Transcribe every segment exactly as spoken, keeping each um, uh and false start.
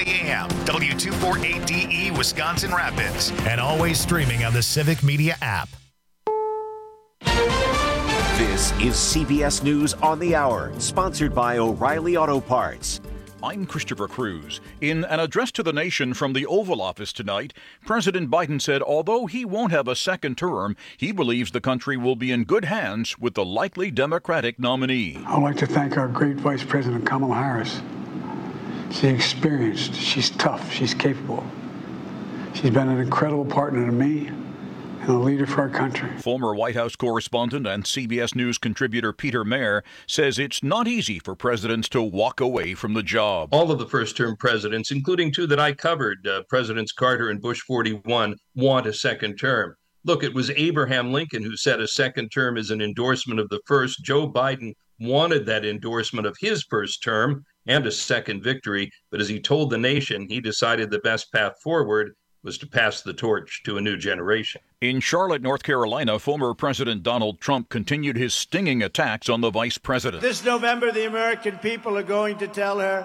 twenty a.m. W two forty-eight D E, Wisconsin Rapids. And always streaming on the Civic Media app. This is C B S News on the Hour, sponsored by O'Reilly Auto Parts. I'm Christopher Cruz. In an address to the nation from the Oval Office tonight, President Biden said although he won't have a second term, he believes the country will be in good hands with the likely Democratic nominee. I'd like to thank our great Vice President Kamala Harris. She's experienced, she's tough, she's capable. She's been an incredible partner to me and a leader for our country. Former White House correspondent and C B S News contributor Peter Mayer says it's not easy for presidents to walk away from the job. All of the first-term presidents, including two that I covered, uh, Presidents Carter and Bush forty-one, want a second term. Look, it was Abraham Lincoln who said a second term is an endorsement of the first. Joe Biden wanted that endorsement of his first term and a second victory, but as he told the nation, he decided the best path forward was to pass the torch to a new generation. In Charlotte, North Carolina, former President Donald Trump continued his stinging attacks on the vice president. This November, the American people are going to tell her,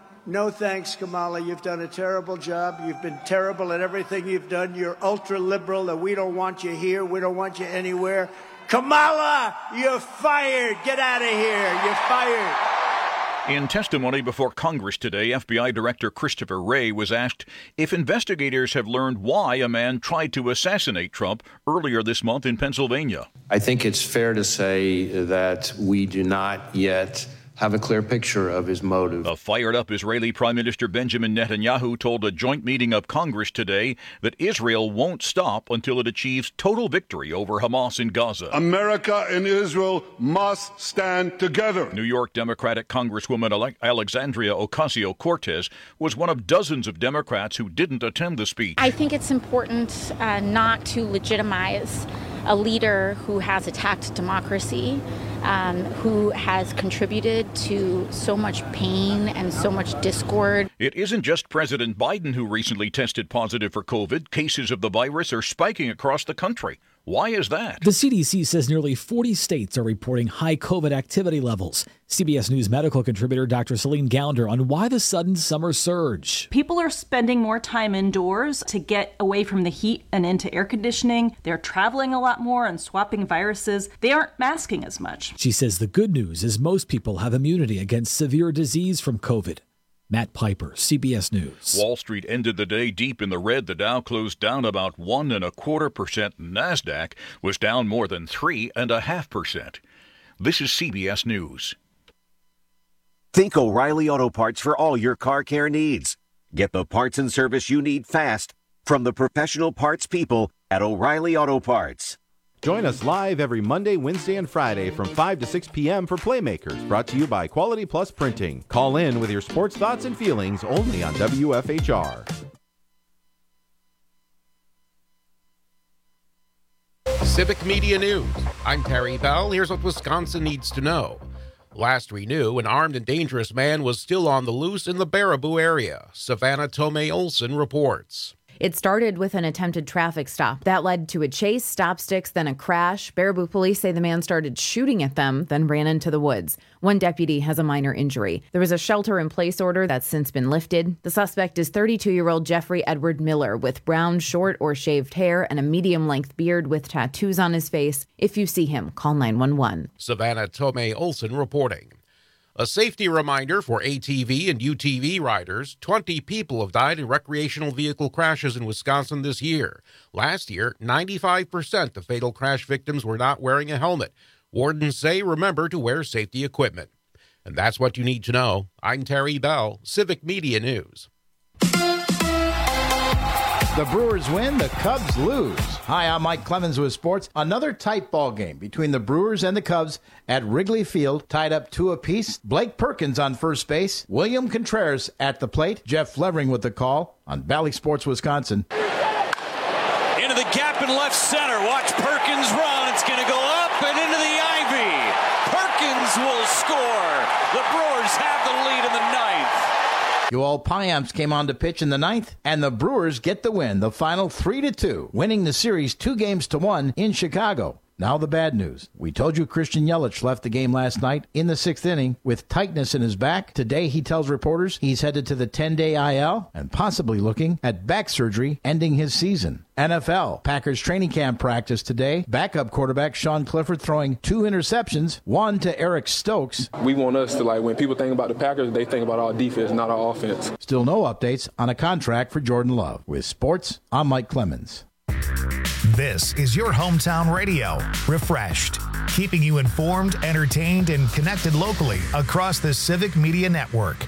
no thanks, Kamala. You've done a terrible job. You've been terrible at everything you've done. You're ultra-liberal, and we don't want you here. We don't want you anywhere. Kamala, you're fired. Get out of here. You're fired. In testimony before Congress today, F B I Director Christopher Wray was asked if investigators have learned why a man tried to assassinate Trump earlier this month in Pennsylvania. I think it's fair to say that we do not yet have a clear picture of his motive. A fired-up Israeli Prime Minister Benjamin Netanyahu told a joint meeting of Congress today that Israel won't stop until it achieves total victory over Hamas in Gaza. America and Israel must stand together. New York Democratic Congresswoman Alexandria Ocasio-Cortez was one of dozens of Democrats who didn't attend the speech. I think it's important uh, not to legitimize a leader who has attacked democracy, um, who has contributed to so much pain and so much discord. It isn't just President Biden who recently tested positive for COVID. Cases of the virus are spiking across the country. Why is that? The C D C says nearly forty states are reporting high COVID activity levels. C B S News medical contributor Doctor Celine Gounder on why the sudden summer surge. People are spending more time indoors to get away from the heat and into air conditioning. They're traveling a lot more and swapping viruses. They aren't masking as much. She says the good news is most people have immunity against severe disease from COVID. Matt Piper, C B S News. Wall Street ended the day deep in the red. The Dow closed down about one and a quarter percent. NASDAQ was down more than three and a half percent. This is C B S News. Think O'Reilly Auto Parts for all your car care needs. Get the parts and service you need fast from the professional parts people at O'Reilly Auto Parts. Join us live every Monday, Wednesday, and Friday from five to six p.m. for Playmakers, brought to you by Quality Plus Printing. Call in with your sports thoughts and feelings only on W F H R. Civic Media News. I'm Terry Bell. Here's what Wisconsin needs to know. Last we knew, an armed and dangerous man was still on the loose in the Baraboo area. Savannah Tomei Olson reports. It started with an attempted traffic stop. That led to a chase, stop sticks, then a crash. Baraboo police say the man started shooting at them, then ran into the woods. One deputy has a minor injury. There was a shelter-in-place order that's since been lifted. The suspect is thirty-two-year-old Jeffrey Edward Miller with brown, short, or shaved hair and a medium-length beard with tattoos on his face. If you see him, call nine one one. Savannah Tomei Olson reporting. A safety reminder for A T V and U T V riders. twenty people have died in recreational vehicle crashes in Wisconsin this year. Last year, ninety-five percent of fatal crash victims were not wearing a helmet. Wardens say remember to wear safety equipment. And that's what you need to know. I'm Terry Bell, Civic Media News. The Brewers win, the Cubs lose. Hi, I'm Mike Clemens with sports. Another tight ball game between the Brewers and the Cubs at Wrigley Field, tied up two apiece. Blake Perkins on first base, William Contreras at the plate, Jeff Flevering with the call on Bally Sports Wisconsin. Into the gap in left center. Watch Perkins run. It's going to go up and into the ivy. Perkins will score. The Brewers have the lead in the ninth. Yoel Payamps came on to pitch in the ninth, and the Brewers get the win, the final three to two, winning the series two games to one in Chicago. Now the bad news. We told you Christian Yelich left the game last night in the sixth inning with tightness in his back. Today, he tells reporters he's headed to the ten-day I L and possibly looking at back surgery, ending his season. N F L. Packers training camp practice today. Backup quarterback Sean Clifford throwing two interceptions, one to Eric Stokes. We want us to, like, when people think about the Packers, they think about our defense, not our offense. Still no updates on a contract for Jordan Love. With sports, I'm Mike Clemens. This is your hometown radio, Refreshed, keeping you informed, entertained, and connected locally across the Civic Media Network.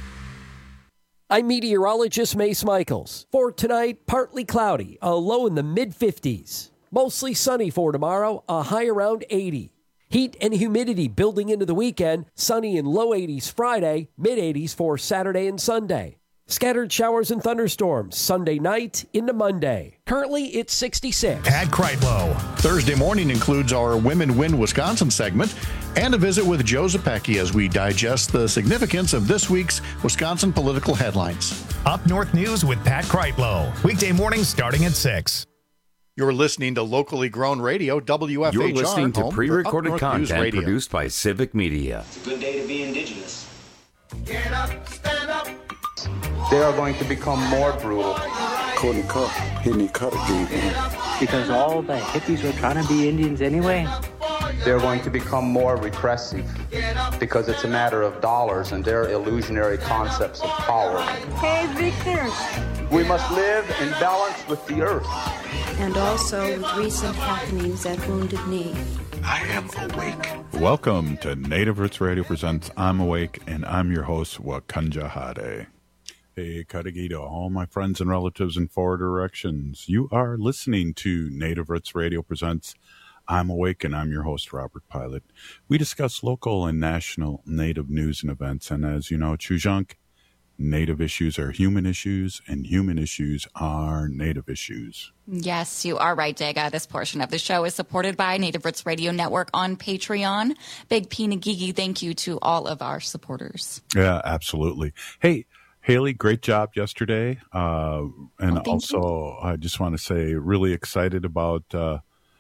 I'm meteorologist Mace Michaels. For tonight, partly cloudy, a low in the mid fifties. Mostly sunny for tomorrow, a high around eighty. Heat and humidity building into the weekend, sunny in low eighties Friday, mid eighties for Saturday and Sunday. Scattered showers and thunderstorms Sunday night into Monday. Currently, it's sixty-six. Pat Kreitlow. Thursday morning includes our Women Win Wisconsin segment and a visit with Joe Zepecki as we digest the significance of this week's Wisconsin political headlines. Up North News with Pat Kreitlow. Weekday mornings starting at six. You're listening to locally grown radio, W F H R. You're listening to pre-recorded content produced by Civic Media. It's a good day to be indigenous. Get up, stand up. They are going to become more brutal. Courtney Cup, hitting cut again. Because all the hippies were trying to be Indians anyway. They're going to become more repressive because it's a matter of dollars and their illusionary concepts of power. Hey, Victor. We must live in balance with the earth. And also with recent happenings at Wounded Knee. I am awake. Welcome to Native Roots Radio presents I'm Awake, and I'm your host, Wakanja Hade. Hey, Kadagita, all my friends and relatives in four directions. You are listening to Native Roots Radio presents I'm Awake, and I'm your host, Robert Pilot. We discuss local and national Native news and events, and as you know, Chujunk, Native issues are human issues, and human issues are Native issues. Yes, you are right, Dega. This portion of the show is supported by Native Roots Radio Network on Patreon. Big P Nagigi, thank you to all of our supporters. Yeah, absolutely. Hey, Haley, great job yesterday. Uh, and oh, also, you. I just want to say, really excited about uh,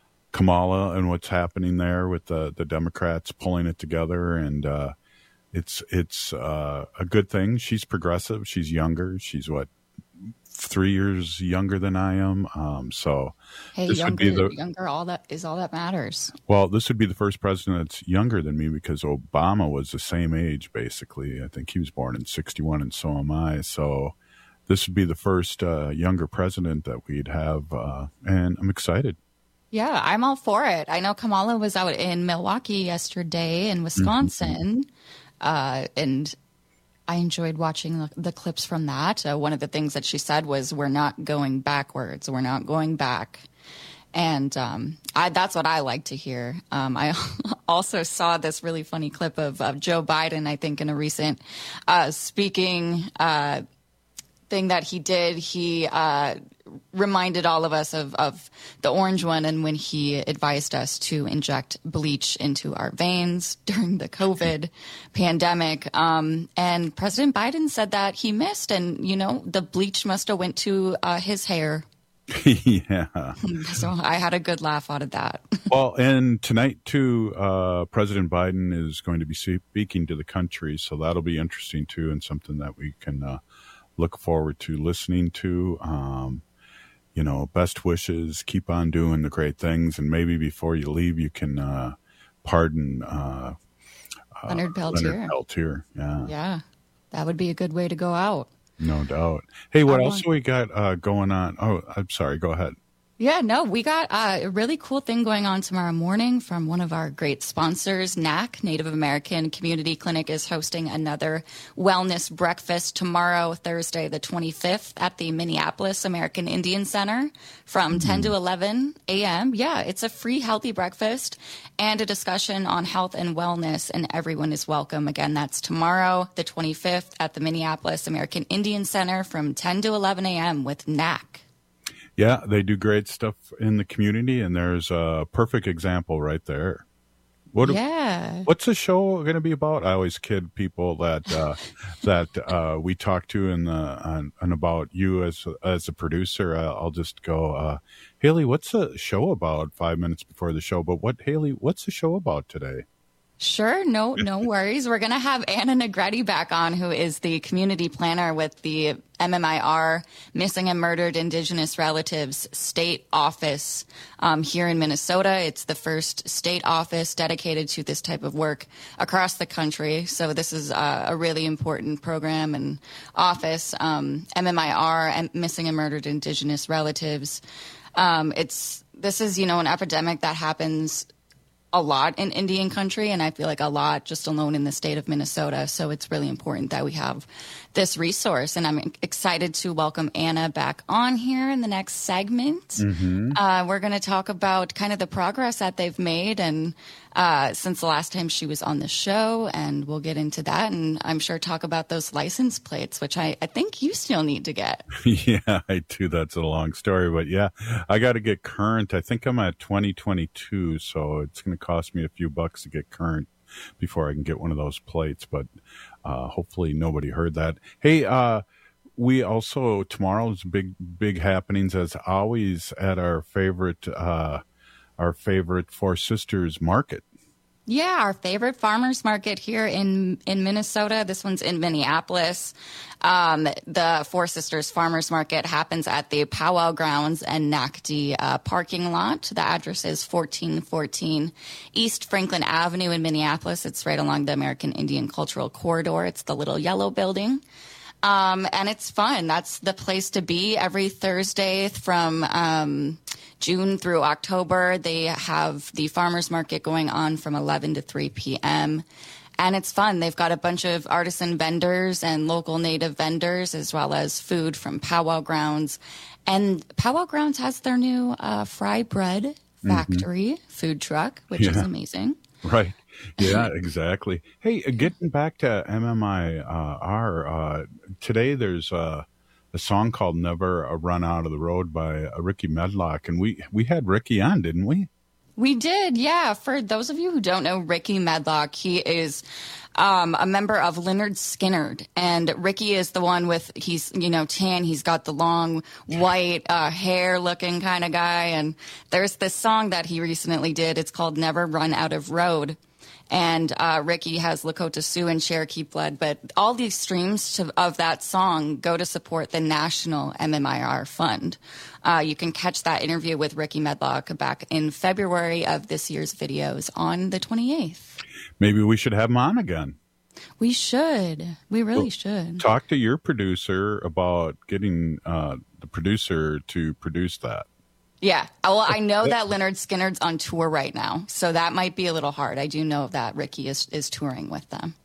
Kamala and what's happening there with the, the Democrats pulling it together. And uh, it's it's uh, a good thing. She's progressive. She's younger. She's, what, three years younger than I am. Um, so hey, this younger, would be the, younger, all that is all that matters. Well, this would be the first president that's younger than me because Obama was the same age, basically. I think he was born in sixty-one, and so am I. So this would be the first uh, younger president that we'd have, uh, and I'm excited. Yeah, I'm all for it. I know Kamala was out in Milwaukee yesterday in Wisconsin, mm-hmm. uh, and I enjoyed watching the, the clips from that. Uh, one of the things that she said was, we're not going backwards. We're not going back. And um, I, that's what I like to hear. Um, I also saw this really funny clip of, of Joe Biden, I think, in a recent uh, speaking uh, thing that he did. He uh, reminded all of us of, of the orange one, and when he advised us to inject bleach into our veins during the COVID pandemic. Um, and President Biden said that he missed, and, you know, the bleach must have went to uh, his hair. Yeah. So I had a good laugh out of that. Well, and tonight, too, uh, President Biden is going to be speaking to the country, so that'll be interesting, too, and something that we can uh, look forward to listening to. Um, you know, best wishes, keep on doing the great things, and maybe before you leave, you can uh, pardon uh, uh, Leonard Peltier. Leonard Peltier, yeah. Yeah, that would be a good way to go out. No doubt. Hey, what I else want- do we got uh, going on? Oh, I'm sorry. Go ahead. Yeah, no, we got uh, a really cool thing going on tomorrow morning from one of our great sponsors, N A C, Native American Community Clinic, is hosting another wellness breakfast tomorrow, Thursday, the twenty-fifth, at the Minneapolis American Indian Center from mm-hmm. ten to eleven a.m. Yeah, it's a free healthy breakfast and a discussion on health and wellness, and everyone is welcome. Again, that's tomorrow, the twenty-fifth, at the Minneapolis American Indian Center from ten to eleven a.m. with N A C. Yeah, they do great stuff in the community, and there's a perfect example right there. What, yeah. What's the show going to be about? I always kid people that uh, that uh, we talk to and and about you as as a producer. I'll just go, uh, Haley, what's the show about? Five minutes before the show, but what Haley? What's the show about today? Sure. No, no worries. We're going to have Anna Negretti back on, who is the community planner with the M M I R Missing and Murdered Indigenous Relatives State Office um, here in Minnesota. It's the first state office dedicated to this type of work across the country. So this is uh, a really important program and office. Um, M M I R, Missing and Murdered Indigenous Relatives. Um, it's this is, you know, an epidemic that happens a lot in Indian country, and I feel like a lot just alone in the state of Minnesota. So it's really important that we have this resource, and I'm excited to welcome Anna back on here in the next segment. Mm-hmm. Uh, we're going to talk about kind of the progress that they've made and uh, since the last time she was on the show, and we'll get into that, and I'm sure talk about those license plates, which I, I think you still need to get. Yeah, I do. That's a long story, but yeah, I got to get current. I think I'm at twenty twenty-two, so it's going to cost me a few bucks to get current before I can get one of those plates, but uh, hopefully nobody heard that. Hey, uh, we also, tomorrow's big, big happenings as always at our favorite, uh, our favorite Four Sisters Market. Yeah, our favorite farmers market here in, in Minnesota. This one's in Minneapolis. Um, the Four Sisters Farmers Market happens at the Powwow Grounds and N A C D uh, parking lot. The address is fourteen fourteen East Franklin Avenue in Minneapolis. It's right along the American Indian Cultural Corridor. It's the little yellow building. Um, and it's fun. That's the place to be every Thursday from um, June through October. They have the farmers market going on from eleven to three p.m. And it's fun. They've got a bunch of artisan vendors and local native vendors, as well as food from Powwow Grounds. And Powwow Grounds has their new uh, fry bread factory mm-hmm. food truck, which yeah. is amazing. Right. Yeah, exactly. Hey, getting back to M M I R, uh, today there's uh, a song called Never Run Out of the Road by uh, Ricky Medlock. And we, we had Ricky on, didn't we? We did, yeah. For those of you who don't know Ricky Medlock, he is um, a member of Lynyrd Skynyrd. And Ricky is the one with, he's, you know, tan. He's got the long white uh, hair looking kind of guy. And there's this song that he recently did. It's called Never Run Out of Road. And uh, Ricky has Lakota Sioux and Cherokee blood, but all these streams to, of that song go to support the National M M I R Fund. Uh, you can catch that interview with Ricky Medlock back in February of this year's videos on the twenty-eighth. Maybe we should have him on again. We should. We really well, should. Talk to your producer about getting uh, the producer to produce that. Yeah. Well, I know that Lynyrd Skynyrd's on tour right now, so that might be a little hard. I do know that Ricky is, is touring with them.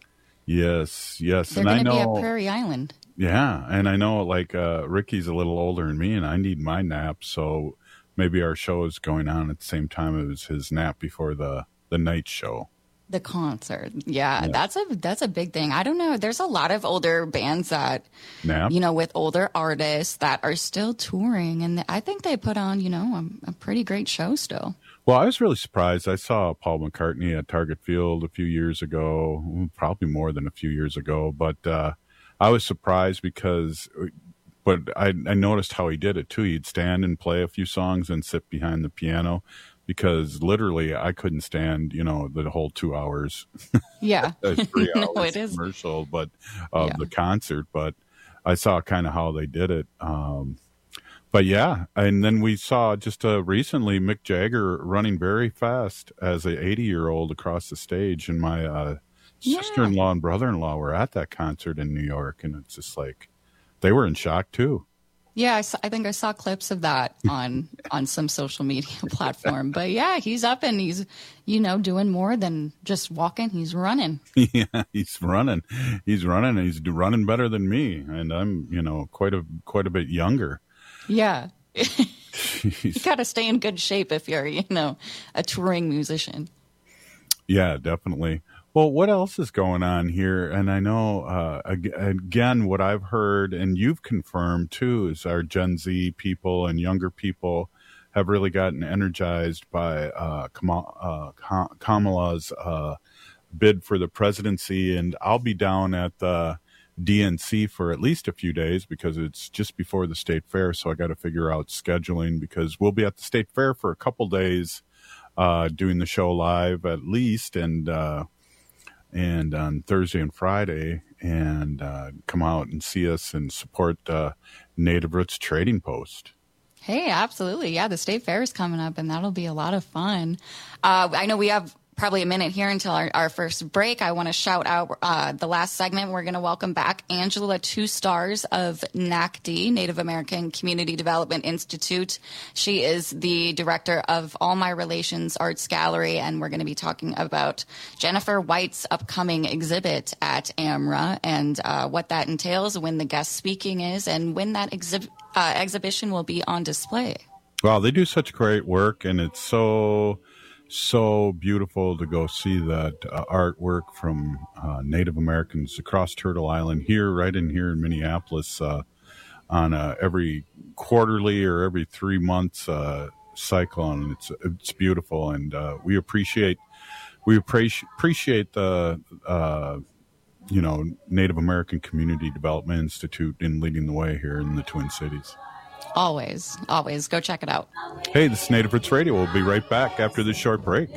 Yes, yes. They're going to be at Prairie Island. Yeah, and I know, like, uh, Ricky's a little older than me, and I need my nap, so maybe our show is going on at the same time as his nap before the, the night show. The concert. Yeah, yeah, that's a that's a big thing. I don't know. There's a lot of older bands that, Nap. you know, with older artists that are still touring. And I think they put on, you know, a, a pretty great show still. Well, I was really surprised. I saw Paul McCartney at Target Field a few years ago, probably more than a few years ago. But uh, I was surprised because, but I, I noticed how he did it too. He'd stand and play a few songs and sit behind the piano. Because literally, I couldn't stand, you know, the whole two hours. Yeah, three hours no, it is commercial, but of yeah. the concert. But I saw kind of how they did it. Um, but yeah, and then we saw just uh, recently Mick Jagger running very fast as an eighty-year-old across the stage, and my uh, yeah. sister-in-law and brother-in-law were at that concert in New York, and it's just like they were in shock too. Yeah, I, saw, I think I saw clips of that on on some social media platform. But yeah, he's up and he's, you know, doing more than just walking. He's running. Yeah, he's running. He's running. He's running better than me, and I'm, you know, quite a quite a bit younger. Yeah, you got to stay in good shape if you're, you know, a touring musician. Yeah, definitely. Well, what else is going on here? And I know, uh, again, what I've heard and you've confirmed too is our Gen Z people and younger people have really gotten energized by uh, Kamala, uh, Kamala's uh, bid for the presidency. And I'll be down at the D N C for at least a few days because it's just before the state fair. So I got to figure out scheduling because we'll be at the state fair for a couple days uh, doing the show live at least. And, uh, and on Thursday and Friday, and uh, come out and see us and support uh, Native Roots Trading Post. Hey, absolutely. Yeah, the state fair is coming up, and that'll be a lot of fun. Uh, I know we have probably a minute here until our, our first break. I want to shout out uh, the last segment. We're going to welcome back Angela Two Stars of N A C D, Native American Community Development Institute. She is the director of All My Relations Arts Gallery, and we're going to be talking about Jennifer White's upcoming exhibit at A M R A and uh, what that entails, when the guest speaking is, and when that exhib- uh, exhibition will be on display. Wow, they do such great work, and it's so... so beautiful to go see that uh, artwork from uh, Native Americans across Turtle Island here, right in here in Minneapolis, uh, on a every quarterly or every three months uh, cycle, and it's it's beautiful, and uh, we appreciate we appreciate appreciate the uh, you know Native American Community Development Institute in leading the way here in the Twin Cities. Always, always. Go check it out. Hey, this is Native Roots Radio. We'll be right back after this short break.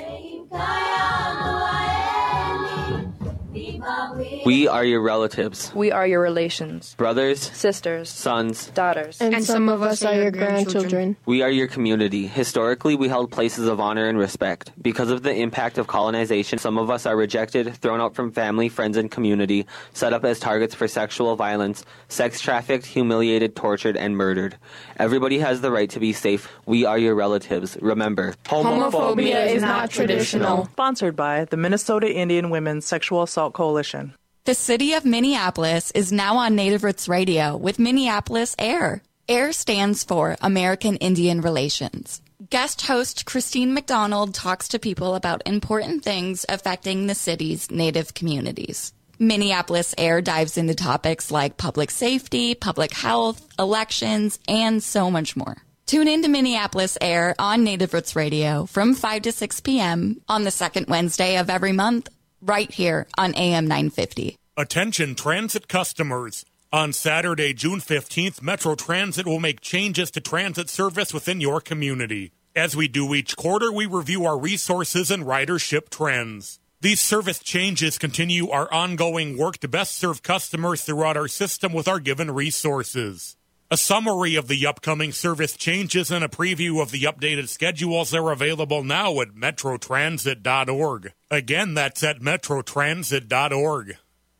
We are your relatives. We are your relations. Brothers, sisters, sons, daughters. And, and some of us are your grandchildren. We are your community. Historically, we held places of honor and respect. Because of the impact of colonization, some of us are rejected, thrown out from family, friends, and community, set up as targets for sexual violence, sex trafficked, humiliated, tortured, and murdered. Everybody has the right to be safe. We are your relatives. Remember, homophobia, homophobia is not traditional. Sponsored by the Minnesota Indian Women's Sexual Assault Coalition. The city of Minneapolis is now on Native Roots Radio with Minneapolis AIR. AIR stands for American Indian Relations. Guest host Christine McDonald talks to people about important things affecting the city's Native communities. Minneapolis AIR dives into topics like public safety, public health, elections, and so much more. Tune in to Minneapolis AIR on Native Roots Radio from five to six p.m. on the second Wednesday of every month, right here on A M nine fifty. Attention transit customers. On Saturday, June fifteenth, Metro Transit will make changes to transit service within your community. As we do each quarter, we review our resources and ridership trends. These service changes continue our ongoing work to best serve customers throughout our system with our given resources. A summary of the upcoming service changes and a preview of the updated schedules are available now at metro transit dot org. Again, that's at metro transit dot org.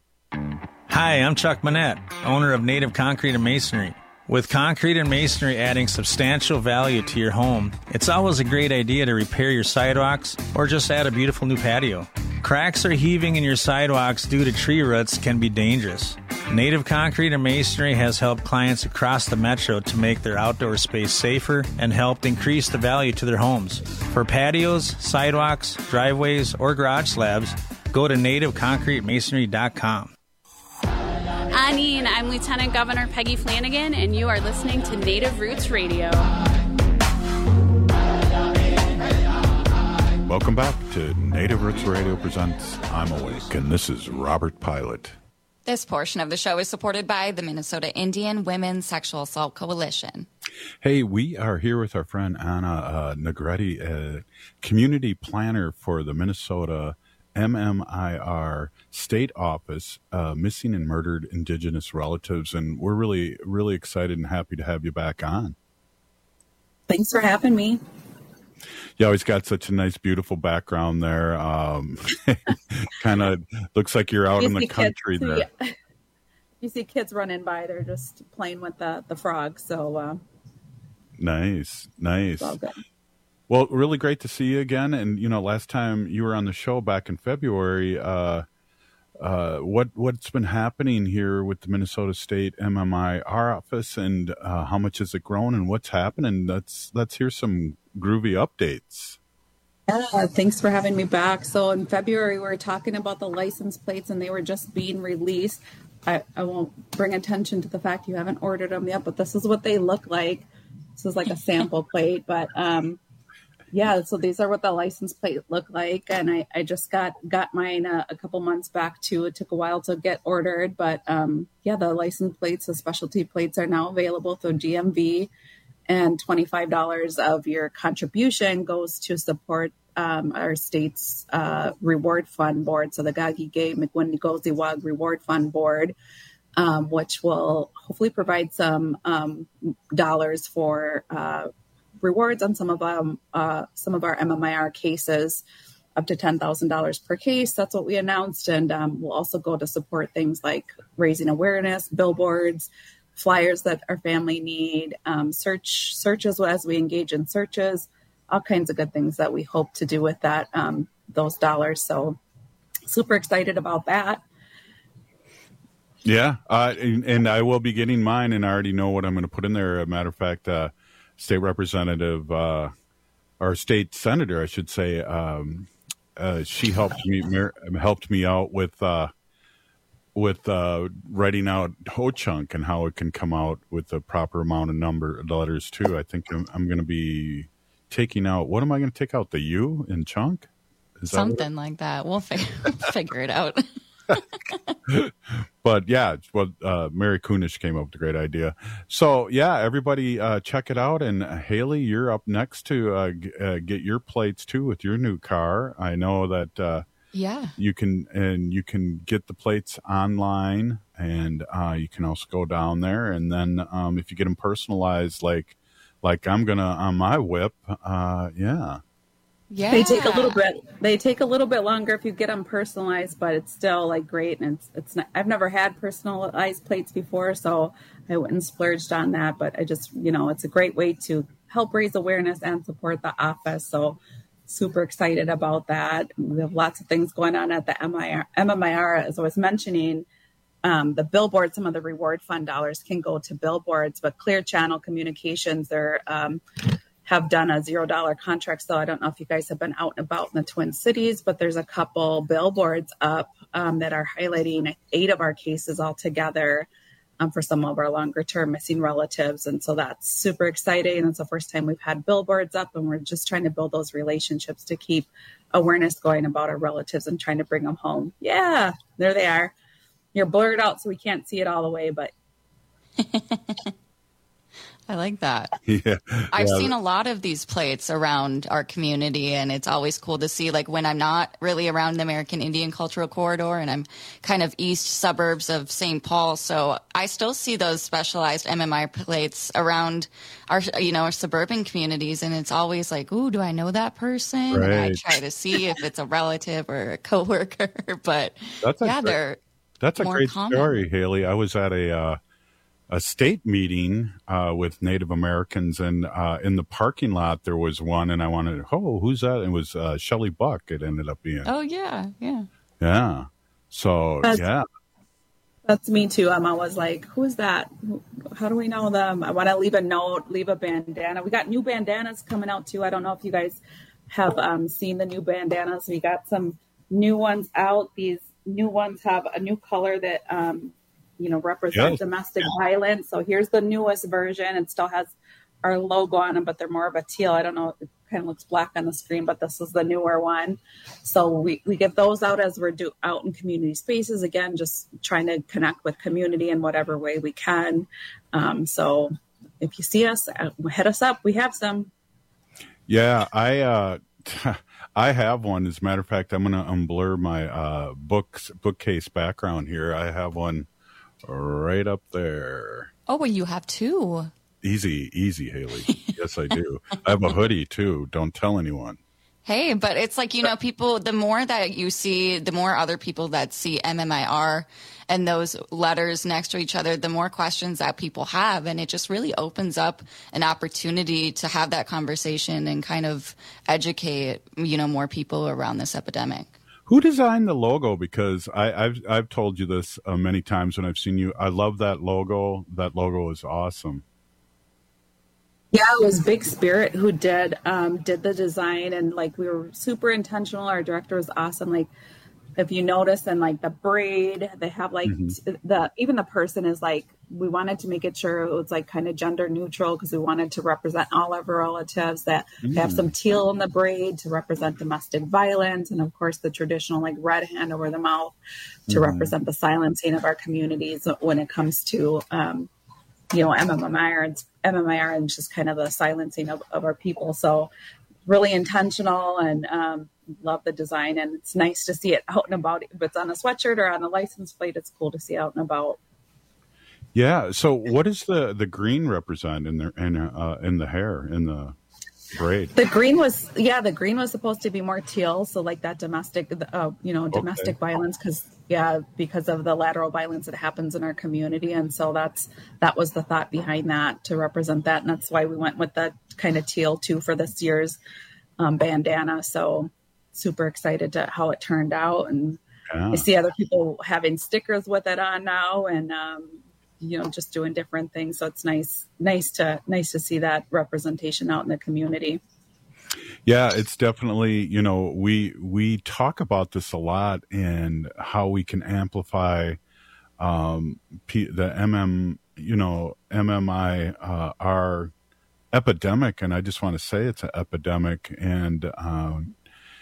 Hi, I'm Chuck Manette, owner of Native Concrete and Masonry. With concrete and masonry adding substantial value to your home, it's always a great idea to repair your sidewalks or just add a beautiful new patio. Cracks or heaving in your sidewalks due to tree roots can be dangerous. Native Concrete and Masonry has helped clients across the metro to make their outdoor space safer and helped increase the value to their homes. For patios, sidewalks, driveways, or garage slabs, go to native concrete masonry dot com. Anine, I'm Lieutenant Governor Peggy Flanagan, and you are listening to Native Roots Radio. Welcome back to Native Roots Radio presents I'm Awake, and this is Robert Pilot. This portion of the show is supported by the Minnesota Indian Women's Sexual Assault Coalition. Hey, we are here with our friend Anna uh, Negretti, uh, community planner for the Minnesota M M I R State Office, uh, Missing and Murdered Indigenous Relatives, and we're really, really excited and happy to have you back on. Thanks for having me. You always got such a nice, beautiful background there. Um, kind of looks like you're out you in the country kids, there. See, you see kids running by; they're just playing with the the frogs. So uh, nice, nice. It's all good. Well, really great to see you again. And, you know, last time you were on the show back in February, uh, uh, what, what's been happening here with the Minnesota State M M I R office, and uh, how much has it grown and what's happening? Let's, let's hear some groovy updates. Yeah, thanks for having me back. So in February, we were talking about the license plates and they were just being released. I, I won't bring attention to the fact you haven't ordered them yet, but this is what they look like. This is like a sample plate, but um, yeah, so these are what the license plate look like. And I, I just got, got mine a, a couple months back too. It took a while to get ordered, but um, yeah, the license plates, the specialty plates are now available through D M V, and twenty-five dollars of your contribution goes to support um, our state's uh, reward fund board. So the Gagigay Miigwinigoziwag Reward Fund Board, um, which will hopefully provide some um, dollars for uh, rewards on some of um, uh, some of our M M I R cases, up to ten thousand dollars per case. That's what we announced. And um, we'll also go to support things like raising awareness, billboards, flyers that our family need, um, search searches as we engage in searches, all kinds of good things that we hope to do with that, um, those dollars. So super excited about that. Yeah. Uh, and, and I will be getting mine, and I already know what I'm going to put in there. As a matter of fact, uh, state representative, uh, or state senator, I should say, um, uh, she helped me, helped me out with, uh, with uh, writing out Ho-Chunk and how it can come out with the proper amount of number letters too. I think I'm, I'm going to be taking out, what am I going to take out? The U in chunk? Is Something that like that. We'll figure, figure it out. But yeah, well, uh, Mary Kunish came up with a great idea. So yeah, everybody uh, check it out. And uh, Haley, you're up next to uh, g- uh, get your plates too with your new car. I know that uh, yeah, you can, and you can get the plates online, and uh, you can also go down there. And then um, if you get them personalized, like like I'm gonna on my whip, uh, yeah. Yeah. They take a little bit. They take a little bit longer if you get them personalized, but it's still like great. And it's it's not, I've never had personalized plates before, so I went and splurged on that. But I just, you know, it's a great way to help raise awareness and support the office. So super excited about that. We have lots of things going on at the M M I R. As I was mentioning, um, the billboard, some of the reward fund dollars can go to billboards, but Clear Channel Communications, they're um, have done a zero dollar contract. So I don't know if you guys have been out and about in the Twin Cities, but there's a couple billboards up um, that are highlighting eight of our cases altogether um, for some of our longer term missing relatives. And so that's super exciting. It's the first time we've had billboards up, and we're just trying to build those relationships to keep awareness going about our relatives and trying to bring them home. Yeah, there they are. You're blurred out so we can't see it all the way, but I like that. Yeah. I've yeah. seen a lot of these plates around our community, and it's always cool to see, like when I'm not really around the American Indian Cultural Corridor and I'm kind of east suburbs of Saint Paul. So I still see those specialized M M I plates around our, you know, our suburban communities. And it's always like, ooh, do I know that person? Right. And I try to see if it's a relative or a coworker, but that's yeah, great, they're that's a more great common. story, Haley. I was at a, uh, a state meeting uh, with Native Americans, and uh, in the parking lot there was one, and I wanted, oh, who's that? It was uh, Shelley Buck. It ended up being. Oh yeah, yeah, yeah. So that's, yeah, that's me too. Um, I was like, who is that? How do we know them? I want to leave a note, leave a bandana. We got new bandanas coming out too. I don't know if you guys have um, seen the new bandanas. We got some new ones out. These new ones have a new color that. Um, you know, represent yes. domestic violence. So here's the newest version. It still has our logo on them, but they're more of a teal. I don't know. It kind of looks black on the screen, but this is the newer one. So we, we get those out as we're do, out in community spaces. Again, just trying to connect with community in whatever way we can. Um, so if you see us, hit us up. We have some. Yeah, I, uh, I have one. As a matter of fact, I'm going to unblur my uh, books bookcase background here. I have one right up there. Oh, well, you have two. Easy, easy, Haley. Yes, I do. I have a hoodie, too. Don't tell anyone. Hey, but it's like, you know, people, the more that you see, the more other people that see M M I R and those letters next to each other, the more questions that people have. And it just really opens up an opportunity to have that conversation and kind of educate, you know, more people around this epidemic. Who designed the logo? Because I, I've I've told you this uh, many times when I've seen you. I love that logo. That logo is awesome. Yeah, it was Big Spirit who did um, did the design, and like we were super intentional. Our director was awesome. Like if you notice, and like the braid, they have like mm-hmm. the even the person is like we wanted to make it sure it was like kind of gender neutral because we wanted to represent all of our relatives, that mm. have some teal in the braid to represent domestic violence. And of course, the traditional like red hand over the mouth to mm. represent the silencing of our communities when it comes to, um, you know, M M I R and M M I R and just kind of the silencing of, of our people. So really intentional, and um, love the design, and it's nice to see it out and about. If it's on a sweatshirt or on a license plate, it's cool to see out and about. Yeah. So what does the, the green represent in the, in, uh, in the hair, in the braid? The green was, yeah, the green was supposed to be more teal. So like that domestic, uh, you know, domestic okay. violence, because yeah, because of the lateral violence that happens in our community. And so that's, that was the thought behind that, to represent that. And that's why we went with that kind of teal too for this year's um, bandana. So super excited to how it turned out. And yeah. I see other people having stickers with it on now, and, um, you know, just doing different things. So it's nice, nice to, nice to see that representation out in the community. Yeah, it's definitely, you know, we, we talk about this a lot, and how we can amplify, um, P, the M M, you know, M M I, uh, R epidemic. And I just want to say it's an epidemic. And, um,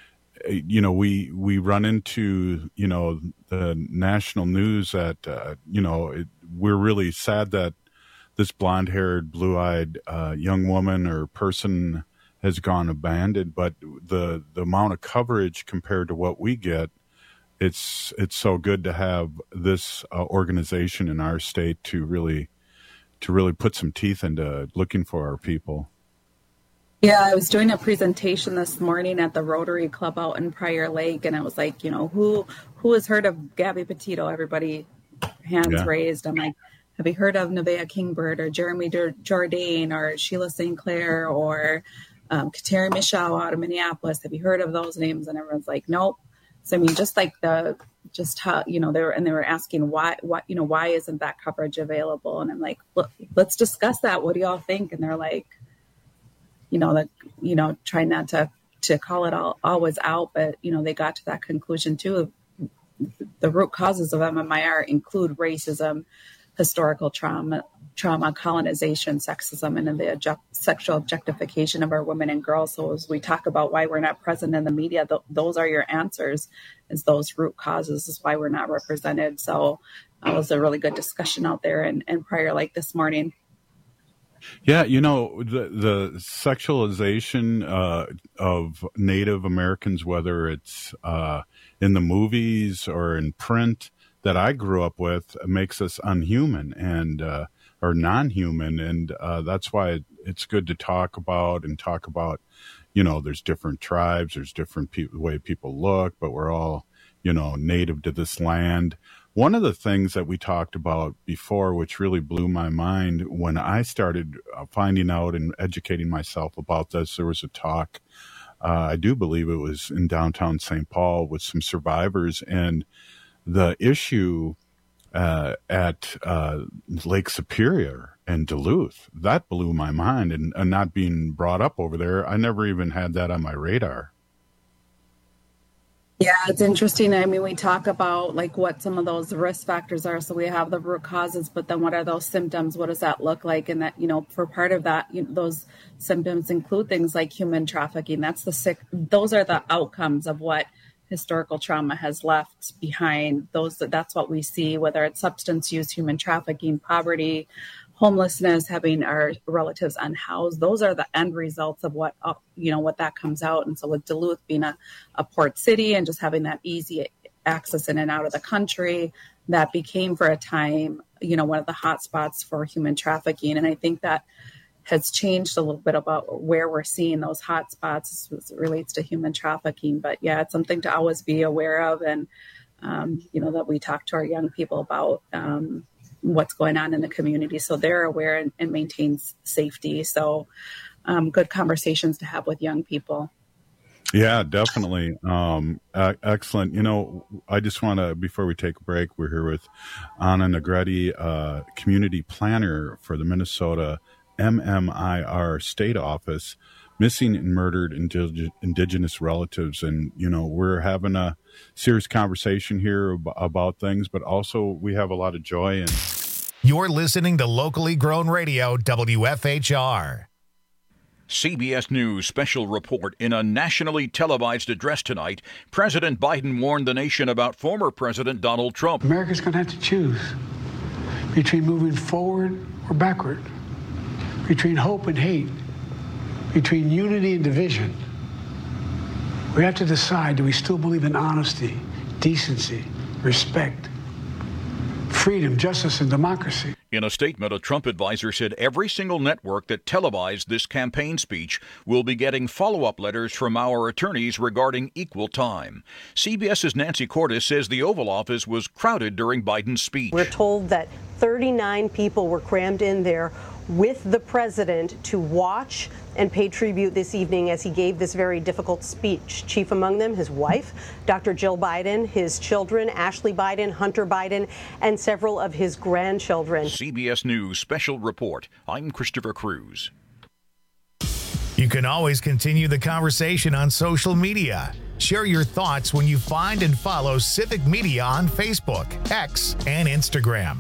you know, we, we run into, you know, the national news that, uh, you know, it, we're really sad that this blonde-haired, blue-eyed uh, young woman or person has gone abandoned. But the the amount of coverage compared to what we get, it's it's so good to have this uh, organization in our state to really to really put some teeth into looking for our people. Yeah, I was doing a presentation this morning at the Rotary Club out in Prior Lake, and it was like, you know, who who has heard of Gabby Petito? Everybody, hands yeah. raised. I'm like, have you heard of Nevaeh Kingbird or Jeremy Jourdain or Sheila Saint Clair or um, Kateri Michelle out of Minneapolis? Have you heard of those names? And everyone's like, nope. So I mean, just like the, just how, you know, they were, and they were asking why, what, you know, why isn't that coverage available? And I'm like, look, let's discuss that. What do y'all think? And they're like, you know, that, you know, trying not to, to call it all always out, but, you know, they got to that conclusion too. The root causes of M M I R include racism, historical trauma, trauma, colonization, sexism, and the object, sexual objectification of our women and girls. So as we talk about why we're not present in the media, th- those are your answers, is those root causes is why we're not represented. So uh, it was a really good discussion out there in, in Prior Lake this morning. Yeah, you know, the the sexualization uh, of Native Americans, whether it's uh, in the movies or in print that I grew up with, makes us unhuman and uh, or non-human, and uh, that's why it's good to talk about and talk about. You know, there's different tribes, there's different pe- way people look, but we're all, you know, native to this land. One of the things that we talked about before, which really blew my mind when I started finding out and educating myself about this, there was a talk, uh, I do believe it was in downtown Saint Paul, with some survivors, and the issue uh, at uh, Lake Superior and Duluth, that blew my mind, and, and not being brought up over there. I never even had that on my radar. Yeah, it's interesting. I mean, we talk about like what some of those risk factors are. So we have the root causes, but then what are those symptoms? What does that look like? And that, you know, for part of that, you know, those symptoms include things like human trafficking. That's the sick. Those are the outcomes of what historical trauma has left behind. Those, that's what we see, whether it's substance use, human trafficking, poverty, homelessness, having our relatives unhoused. Those are the end results of what, uh, you know, what that comes out. And so with Duluth being a, a port city and just having that easy access in and out of the country, that became for a time, you know, one of the hot spots for human trafficking. And I think that has changed a little bit about where we're seeing those hot spots as it relates to human trafficking. But yeah, it's something to always be aware of. And, um, you know, that we talk to our young people about, um, what's going on in the community, so they're aware and, and maintains safety. So um, good conversations to have with young people. Yeah, definitely. Um, uh, excellent. You know, I just want to, before we take a break, we're here with Anna Negretti, uh, community planner for the Minnesota M M I R state office, missing and murdered indig- indigenous relatives. And, you know, we're having a serious conversation here ab- about things, but also we have a lot of joy. And You're listening to locally grown radio W F H R. C B S News special report. In a nationally televised address tonight, President Biden warned the nation about former President Donald Trump. America's going to have to choose between moving forward or backward, between hope and hate, between unity and division. We have to decide, do we still believe in honesty, decency, respect, freedom, justice, and democracy? In a statement, a Trump advisor said every single network that televised this campaign speech will be getting follow-up letters from our attorneys regarding equal time. CBS's Nancy Cordes says the Oval Office was crowded during Biden's speech. We're told that thirty-nine people were crammed in there with the president to watch and pay tribute this evening as he gave this very difficult speech. Chief among them, his wife, Doctor Jill Biden, his children, Ashley Biden, Hunter Biden, and several of his grandchildren. C B S News special report. I'm Christopher Cruz. You can always continue the conversation on social media. Share your thoughts when you find and follow Civic Media on Facebook, X, and Instagram.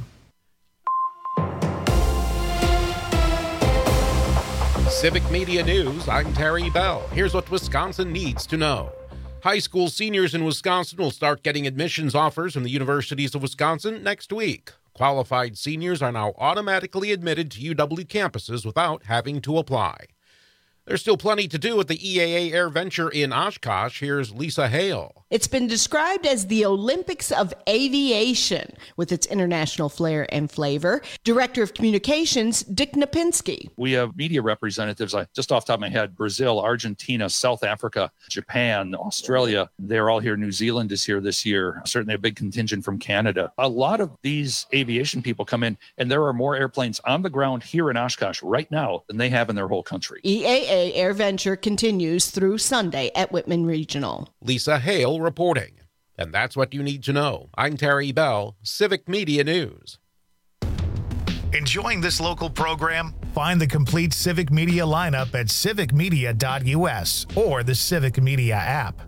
Civic Media News, I'm Terry Bell. Here's what Wisconsin needs to know. High school seniors in Wisconsin will start getting admissions offers from the universities of Wisconsin next week. Qualified seniors are now automatically admitted to U W campuses without having to apply. There's still plenty to do at the E A A Air Venture in Oshkosh. Here's Lisa Hale. It's been described as the Olympics of aviation with its international flair and flavor. Director of Communications, Dick Napinski. We have media representatives, just off the top of my head, Brazil, Argentina, South Africa, Japan, Australia. They're all here. New Zealand is here this year. Certainly a big contingent from Canada. A lot of these aviation people come in, and there are more airplanes on the ground here in Oshkosh right now than they have in their whole country. E A A Air Venture continues through Sunday at Whitman Regional. Lisa Hale reporting. And that's what you need to know. I'm Terry Bell, Civic Media News. Enjoying this local program? Find the complete Civic Media lineup at civic media dot U S or the Civic Media app.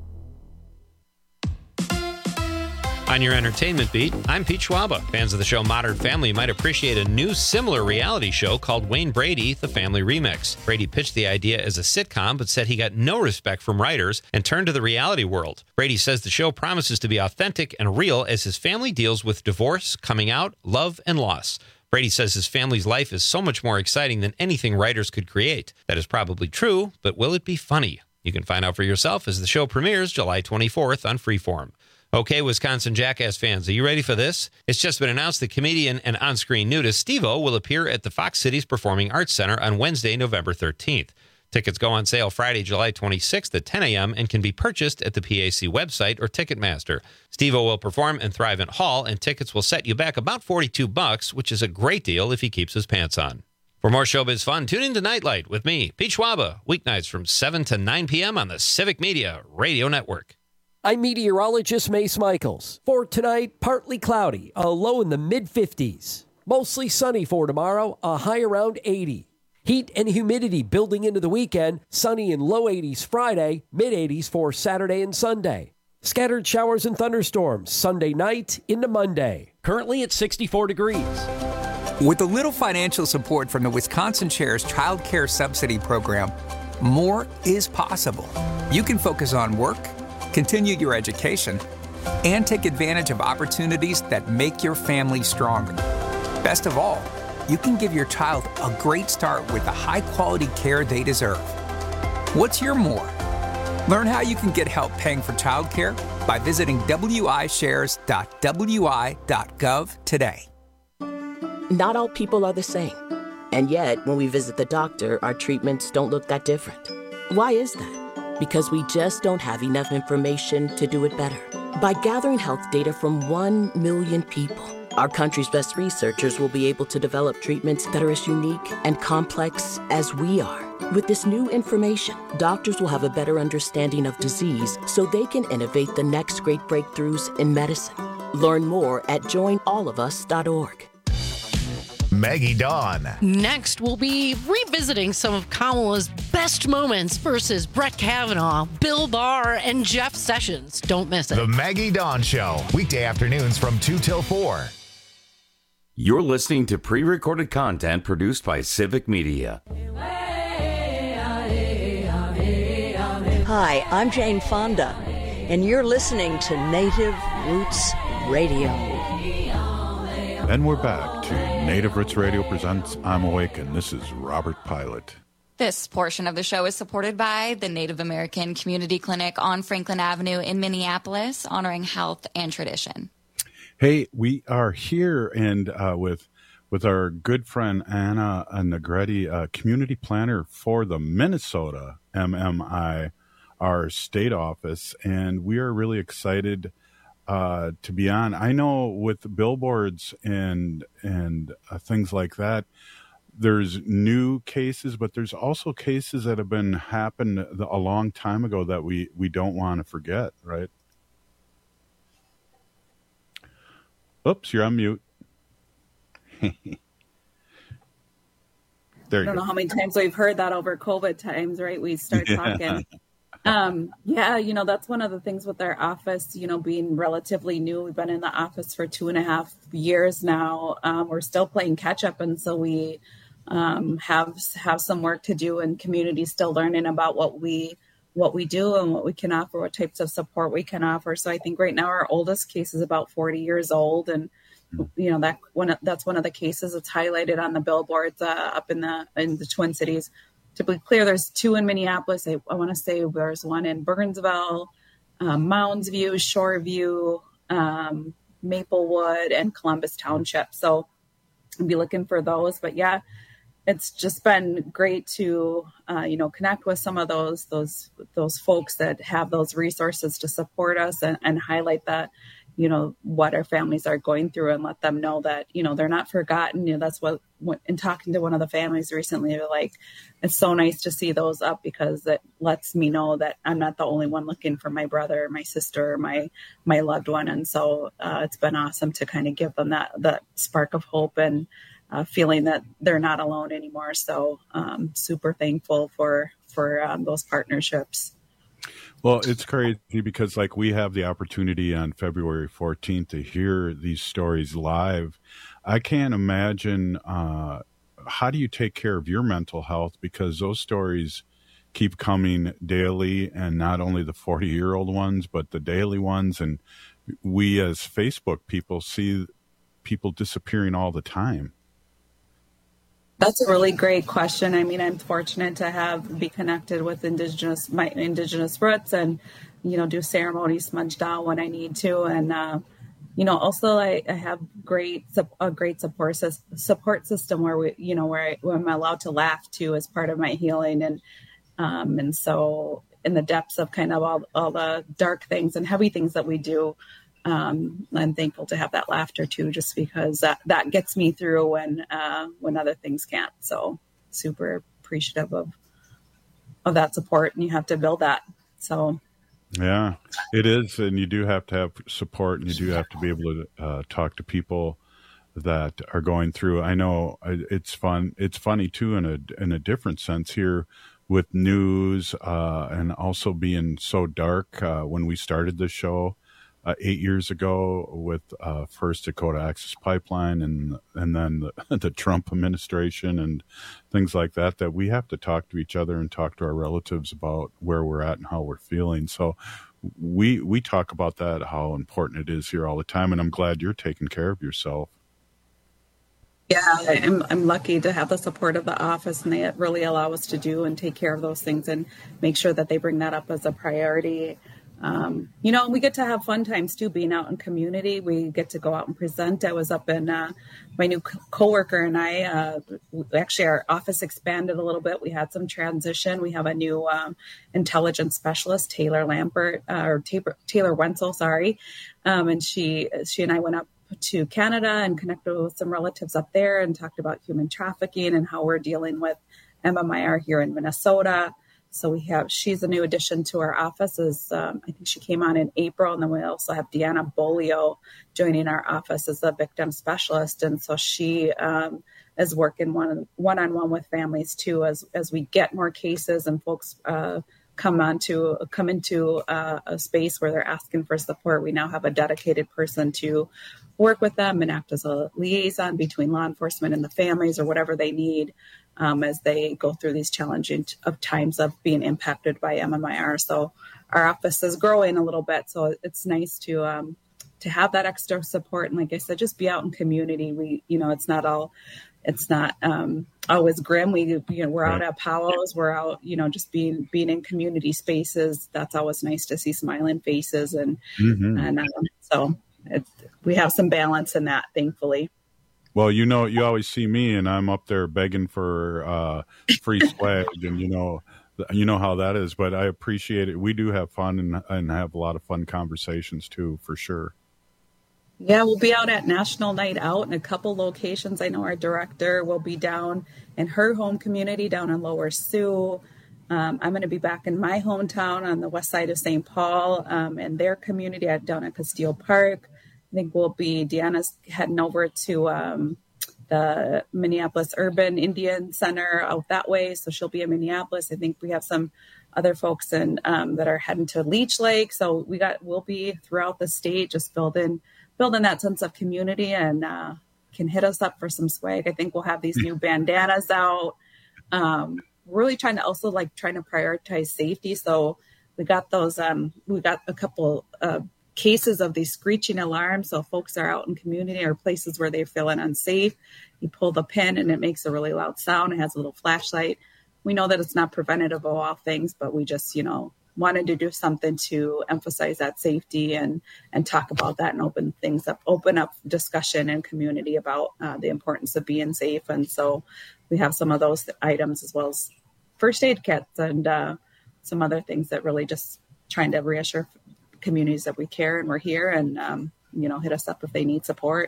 On your entertainment beat, I'm Pete Schwaba. Fans of the show Modern Family might appreciate a new similar reality show called Wayne Brady, The Family Remix. Brady pitched the idea as a sitcom, but said he got no respect from writers and turned to the reality world. Brady says the show promises to be authentic and real as his family deals with divorce, coming out, love, and loss. Brady says his family's life is so much more exciting than anything writers could create. That is probably true, but will it be funny? You can find out for yourself as the show premieres July twenty-fourth on Freeform. Okay, Wisconsin Jackass fans, are you ready for this? It's just been announced that comedian and on-screen nudist Steve-O will appear at the Fox Cities Performing Arts Center on Wednesday, November thirteenth. Tickets go on sale Friday, July twenty-sixth at ten a.m. and can be purchased at the P A C website or Ticketmaster. Steve-O will perform in Thrivent Hall, and tickets will set you back about forty-two bucks, which is a great deal if he keeps his pants on. For more showbiz fun, tune in to Nightlight with me, Pete Schwaba, weeknights from seven to nine p.m. on the Civic Media Radio Network. I'm meteorologist Mace Michaels. For tonight, partly cloudy, a low in the mid fifties. Mostly sunny for tomorrow, a high around eighty. Heat and humidity building into the weekend, sunny and low eighties Friday, mid eighties for Saturday and Sunday. Scattered showers and thunderstorms Sunday night into Monday. Currently at sixty-four degrees. With a little financial support from the Wisconsin Shares Child Care Subsidy Program, more is possible. You can focus on work, continue your education, and take advantage of opportunities that make your family stronger. Best of all, you can give your child a great start with the high-quality care they deserve. What's your more? Learn how you can get help paying for childcare by visiting w i shares dot w i dot gov today. Not all people are the same. And yet, when we visit the doctor, our treatments don't look that different. Why is that? Because we just don't have enough information to do it better. By gathering health data from one million people, our country's best researchers will be able to develop treatments that are as unique and complex as we are. With this new information, doctors will have a better understanding of disease so they can innovate the next great breakthroughs in medicine. Learn more at join all of us dot org. Maggie Dawn. Next, we'll be revisiting some of Kamala's best moments versus Brett Kavanaugh, Bill Barr, and Jeff Sessions. Don't miss it. The Maggie Dawn Show, weekday afternoons from two till four. You're listening to pre-recorded content produced by Civic Media. Hi, I'm Jane Fonda, and you're listening to Native Roots Radio. And we're back to Native Roots Radio presents I'm Awake, and this is Robert Pilot. This portion of the show is supported by the Native American Community Clinic on Franklin Avenue in Minneapolis, honoring health and tradition. Hey, we are here and uh, with with our good friend Anna Negretti, uh, community planner for the Minnesota M M I, our state office, and we are really excited uh, to be on. I know with billboards and and uh, things like that, there's new cases, but there's also cases that have been happened a long time ago that we, we don't want to forget, right? Oops, you're on mute. There you I don't go. know how many times we've heard that over COVID times, right? We start talking. um, yeah, you know, that's one of the things with our office, you know, being relatively new. We've been in the office for two and a half years now. Um, we're still playing catch up. And so we um, have have some work to do, and community still learning about what we what we do and what we can offer, what types of support we can offer. So I think right now our oldest case is about forty years old. And, you know, that one, that's one of the cases that's highlighted on the billboards uh, up in the, in the Twin Cities. To be clear, there's two in Minneapolis. I, I want to say there's one in Burnsville, um, Mounds View, Shoreview, um, Maplewood, and Columbus Township. So I'll be looking for those, but yeah, it's just been great to, uh, you know, connect with some of those, those, those folks that have those resources to support us and, and highlight that, you know, what our families are going through, and let them know that, you know, they're not forgotten. You know, that's what, what in talking to one of the families recently, they're like, it's so nice to see those up, because it lets me know that I'm not the only one looking for my brother, my sister, my, my loved one. And so uh, it's been awesome to kind of give them that, that spark of hope and, Uh, feeling that they're not alone anymore. So um, super thankful for for um, those partnerships. Well, it's crazy because like we have the opportunity on February fourteenth to hear these stories live. I can't imagine uh, how do you take care of your mental health, because those stories keep coming daily, and not only the forty-year-old ones, but the daily ones. And we as Facebook people see people disappearing all the time. That's a really great question. I mean, I'm fortunate to have be connected with indigenous my indigenous roots, and you know, do ceremonies, smudge down when I need to, and uh, you know, also I, I have great a great support support system where we, you know, where, I, where I'm allowed to laugh too as part of my healing, and um, and so in the depths of kind of all all the dark things and heavy things that we do. Um, I'm thankful to have that laughter too, just because that, that gets me through when, uh, when other things can't. So super appreciative of, of that support, and you have to build that. So. Yeah, it is. And you do have to have support, and you do have to be able to uh, talk to people that are going through. I know it's fun. It's funny too, in a, in a different sense here with news, uh, and also being so dark, uh, when we started this show. Uh, eight years ago with uh, First Dakota Access Pipeline, and and then the, the Trump administration and things like that, that we have to talk to each other and talk to our relatives about where we're at and how we're feeling. So we we talk about that, how important it is here all the time, and I'm glad you're taking care of yourself. Yeah, I'm, I'm lucky to have the support of the office, and they really allow us to do and take care of those things and make sure that they bring that up as a priority. Um, you know, we get to have fun times too, being out in community. We get to go out and present. I was up in, uh, my new co- coworker and I, uh, actually our office expanded a little bit. We had some transition. We have a new, um, intelligence specialist, Taylor Lampert, uh, or Taylor, Taylor Wenzel, sorry. Um, and she, she and I went up to Canada and connected with some relatives up there and talked about human trafficking and how we're dealing with M M I R here in Minnesota. So we have, she's a new addition to our office. Is, um, I think she came on in April. And then we also have Deanna Bolio joining our office as a victim specialist. And so she um, is working one, one-on-one with families too, as, as we get more cases and folks uh, come on to, come into uh, a space where they're asking for support. We now have a dedicated person to work with them and act as a liaison between law enforcement and the families or whatever they need um, as they go through these challenging t- of times of being impacted by M M I R. So our office is growing a little bit. So it's nice to um, to have that extra support. And like I said, just be out in community. We, you know, it's not all, it's not um, always grim. We, you know, we're out at powwows. We're out, you know, just being being in community spaces. That's always nice to see smiling faces. And Mm-hmm. and um, so it's, we have some balance in that, thankfully. Well, you know, you always see me, and I'm up there begging for uh, free swag, and you know, you know how that is. But I appreciate it. We do have fun and and have a lot of fun conversations too, for sure. Yeah, we'll be out at National Night Out in a couple locations. I know our director will be down in her home community down in Lower Sioux. Um, I'm going to be back in my hometown on the west side of Saint Paul um, and their community at, down at Castile Park. I think we'll be, Deanna's heading over to um, the Minneapolis Urban Indian Center out that way. So she'll be in Minneapolis. I think we have some other folks in, um, that are heading to Leech Lake. So we got, we'll be throughout the state just building building that sense of community, and uh, can hit us up for some swag. I think we'll have these new bandanas out. Um, we're really trying to also like trying to prioritize safety. So we got those, um, we got a couple uh, cases of these screeching alarms. So folks are out in community or places where they're feeling unsafe. You pull the pin and it makes a really loud sound. It has a little flashlight. We know that it's not preventative of all things, but we just, you know, wanted to do something to emphasize that safety and and talk about that and open things up, open up discussion and community about uh, the importance of being safe. And so we have some of those items as well as first aid kits and uh, some other things that really just trying to reassure communities that we care and we're here, and um, you know, hit us up if they need support.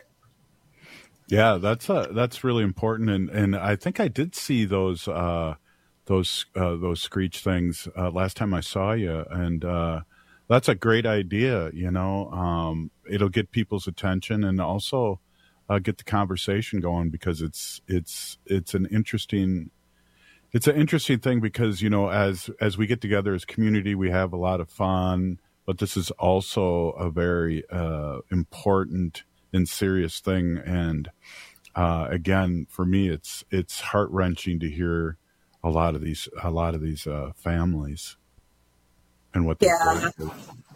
Yeah, that's uh, that's really important, and and I think I did see those. Uh, those uh, those screech things uh, last time I saw you, and uh, that's a great idea. You know, um, it'll get people's attention and also uh, get the conversation going, because it's it's it's an interesting it's an interesting thing, because you know, as as we get together as community, we have a lot of fun, but this is also a very uh, important and serious thing. And uh, again, for me, it's it's heart wrenching to hear a lot of these, a lot of these uh, families and what they're Yeah. going through.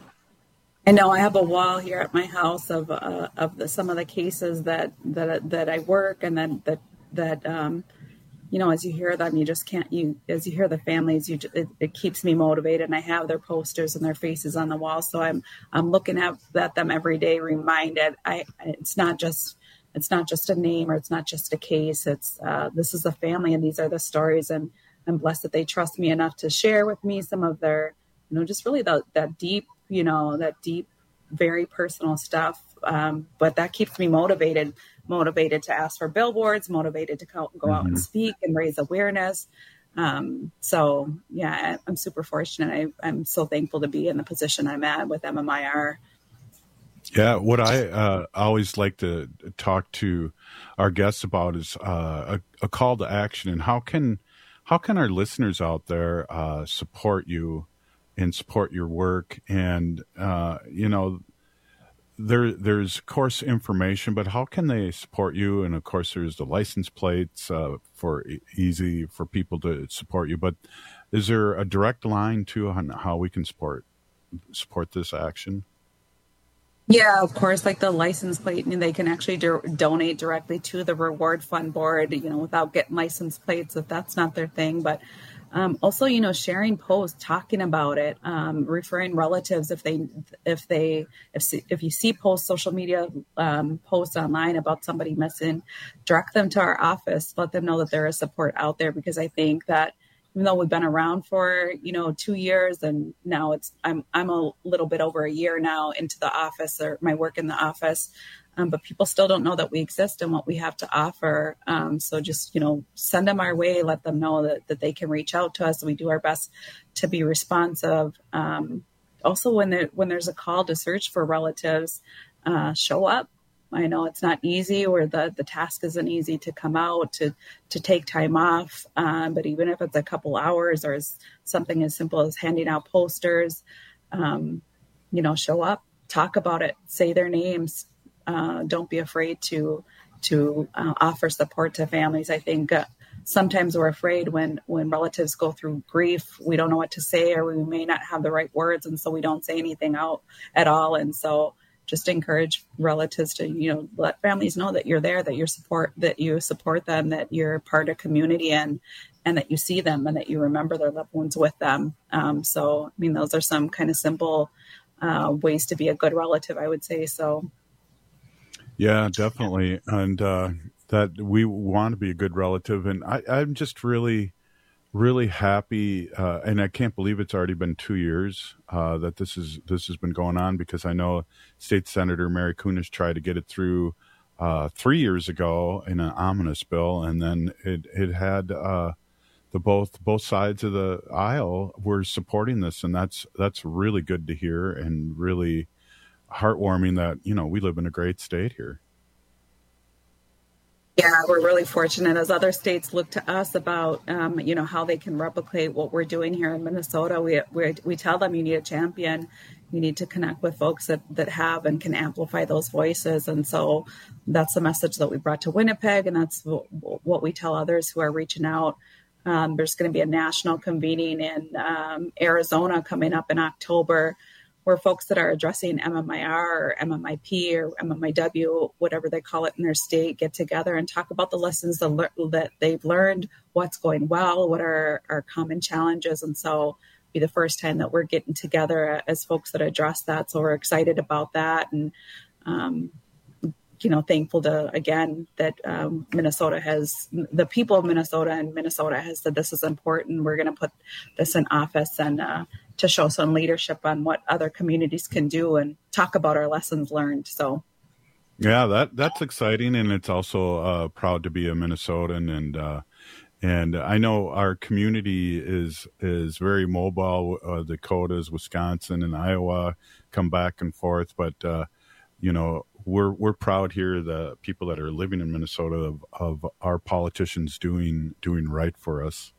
I know I have a wall here at my house of uh, of the, some of the cases that that that I work, and then that that um, you know, as you hear them, you just can't. You as you hear the families, you ju- it, it keeps me motivated. And I have their posters and their faces on the wall, so I'm I'm looking at, at them every day, reminded. I it's not just. It's not just a name, or it's not just a case. It's uh, this is a family, and these are the stories. And I'm blessed that they trust me enough to share with me some of their, you know, just really the, that deep, you know, that deep, very personal stuff. Um, but that keeps me motivated, motivated to ask for billboards, motivated to go, go out and speak and raise awareness. Um, so, yeah, I'm super fortunate. I, I'm so thankful to be in the position I'm at with M M I R. Yeah, what I uh, always like to talk to our guests about is uh, a, a call to action, and how can how can our listeners out there uh, support you and support your work? And uh, you know, there there's course information, but how can they support you? And of course, there's the license plates uh, for e- easy for people to support you. But is there a direct line to on how we can support support this action? Yeah, of course, like the license plate, and they can actually do, donate directly to the Reward Fund Board, you know, without getting license plates if that's not their thing. But um, also, you know, sharing posts, talking about it, um, referring relatives if they, if they, if if you see posts, social media um, posts online about somebody missing, direct them to our office, let them know that there is support out there, because I think that even though we've been around for, you know, two years and now it's, I'm, I'm a little bit over a year now into the office, or my work in the office. Um, but people still don't know that we exist and what we have to offer. Um, so just, you know, send them our way, let them know that, that they can reach out to us. We do our best to be responsive. Um, also when there, when there's a call to search for relatives, uh, show up. I know it's not easy, or the, the task isn't easy to come out, to, to take time off. Um, but even if it's a couple hours, or as something as simple as handing out posters, um, you know, show up, talk about it, say their names, uh, don't be afraid to to uh, offer support to families. I think uh, sometimes we're afraid when when relatives go through grief, we don't know what to say, or we may not have the right words, and so we don't say anything out at all. And so just encourage relatives to, you know, let families know that you're there, that you support, that you support them, that you're part of community, and and that you see them, and that you remember their loved ones with them. Um, so, I mean, those are some kind of simple uh, ways to be a good relative, I would say. So, yeah, definitely, and uh, that we want to be a good relative, and I, I'm just really. Really happy, uh, and I can't believe it's already been two years uh, that this is this has been going on, because I know State Senator Mary Kunesh tried to get it through uh, three years ago in an ominous bill, and then it it had uh, the both both sides of the aisle were supporting this, and that's that's really good to hear, and really heartwarming that, you know, we live in a great state here. Yeah, we're really fortunate as other states look to us about, um, you know, how they can replicate what we're doing here in Minnesota. We we we tell them you need a champion. You need to connect with folks that, that have and can amplify those voices. And so that's the message that we brought to Winnipeg. And that's w- what we tell others who are reaching out. Um, there's going to be a national convening in um, Arizona coming up in October, where folks that are addressing M M I R or M M I P or M M I W, whatever they call it in their state, get together and talk about the lessons that, le- that they've learned, what's going well, what are our common challenges. And so be the first time that we're getting together as folks that address that. So we're excited about that. And, um, you know, thankful to, again, that um, Minnesota has, the people of Minnesota and Minnesota has said this is important. We're going to put this in office and uh, to show some leadership on what other communities can do and talk about our lessons learned. So, yeah, that that's exciting, and it's also uh, proud to be a Minnesotan, and uh, and I know our community is is very mobile. Uh, Dakotas, Wisconsin, and Iowa come back and forth, but uh, you know. We're we're proud here, the people that are living in Minnesota, of, of our politicians doing doing right for us.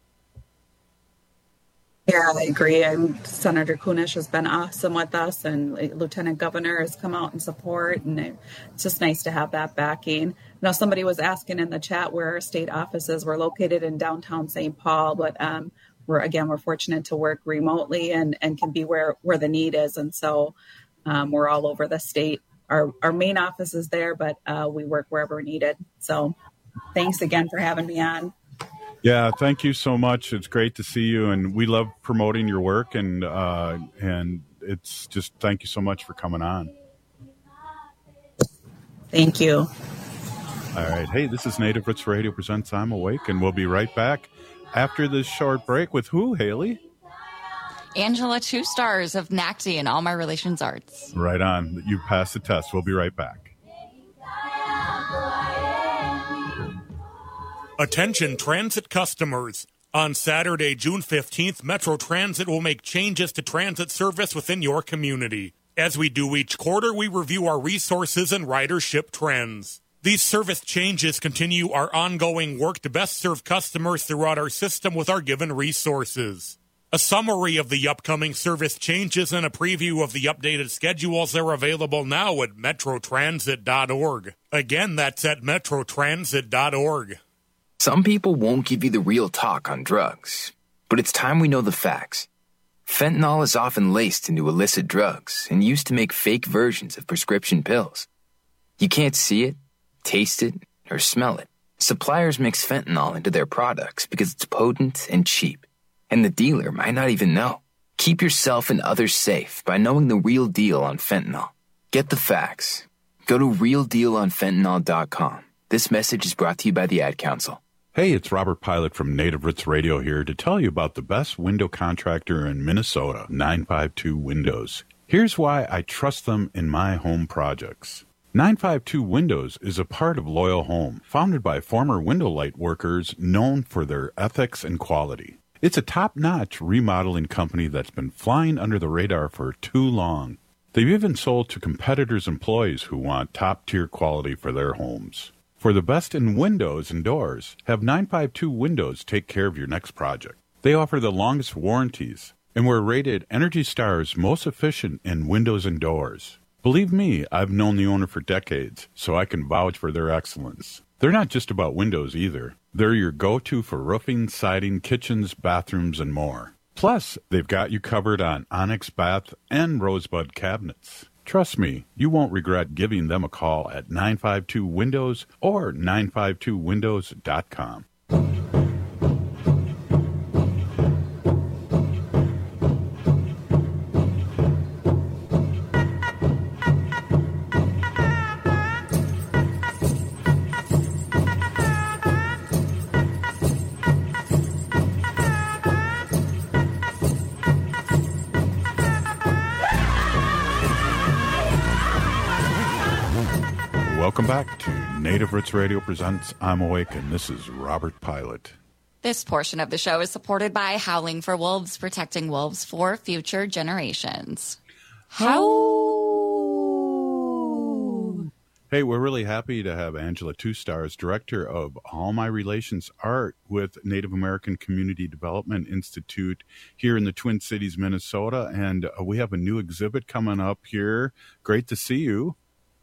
Yeah, I agree. And Senator Kunesh has been awesome with us, and Lieutenant Governor has come out in support, and it's just nice to have that backing. Now, somebody was asking in the chat where our state offices were located in downtown Saint Paul, but um, we're again we're fortunate to work remotely and and can be where where the need is, and so um, we're all over the state. Our, our main office is there, but uh, we work wherever needed. So thanks again for having me on. Yeah, thank you so much. It's great to see you, and we love promoting your work, and uh, and it's just thank you so much for coming on. Thank you. All right. Hey, this is Native Roots Radio presents I'm Awake, and we'll be right back after this short break with who, Haley? Angela Two Stars of N A C T and All My Relations Arts. Right on. You passed the test. We'll be right back. Attention transit customers. On Saturday, June fifteenth, Metro Transit will make changes to transit service within your community. As we do each quarter, we review our resources and ridership trends. These service changes continue our ongoing work to best serve customers throughout our system with our given resources. A summary of the upcoming service changes and a preview of the updated schedules are available now at metro transit dot org. Again, that's at metro transit dot org. Some people won't give you the real talk on drugs, but it's time we know the facts. Fentanyl is often laced into illicit drugs and used to make fake versions of prescription pills. You can't see it, taste it, or smell it. Suppliers mix fentanyl into their products because it's potent and cheap. And the dealer might not even know. Keep yourself and others safe by knowing the real deal on fentanyl. Get the facts. Go to real deal on fentanyl dot com. This message is brought to you by the Ad Council. Hey, it's Robert Pilot from Native Roots Radio here to tell you about the best window contractor in Minnesota, nine five two Windows. Here's why I trust them in my home projects. nine five two Windows is a part of Loyal Home, founded by former window light workers known for their ethics and quality. It's a top-notch remodeling company that's been flying under the radar for too long. They've even sold to competitors' employees who want top-tier quality for their homes. For the best in windows and doors, have nine five two Windows take care of your next project. They offer the longest warranties and were rated Energy Star's most efficient in windows and doors. Believe me, I've known the owner for decades, so I can vouch for their excellence. They're not just about windows either. They're your go-to for roofing, siding, kitchens, bathrooms, and more. Plus, they've got you covered on Onyx bath and Rosebud cabinets. Trust me, you won't regret giving them a call at nine five two windows or nine five two windows dot com. Welcome back to Native Roots Radio presents I'm Awake, and this is Robert Pilot. This portion of the show is supported by Howling for Wolves, protecting wolves for future generations. How? Hey, we're really happy to have Angela Two Stars, Director of All My Relations Art with Native American Community Development Institute here in the Twin Cities, Minnesota. And uh, we have a new exhibit coming up here. Great to see you.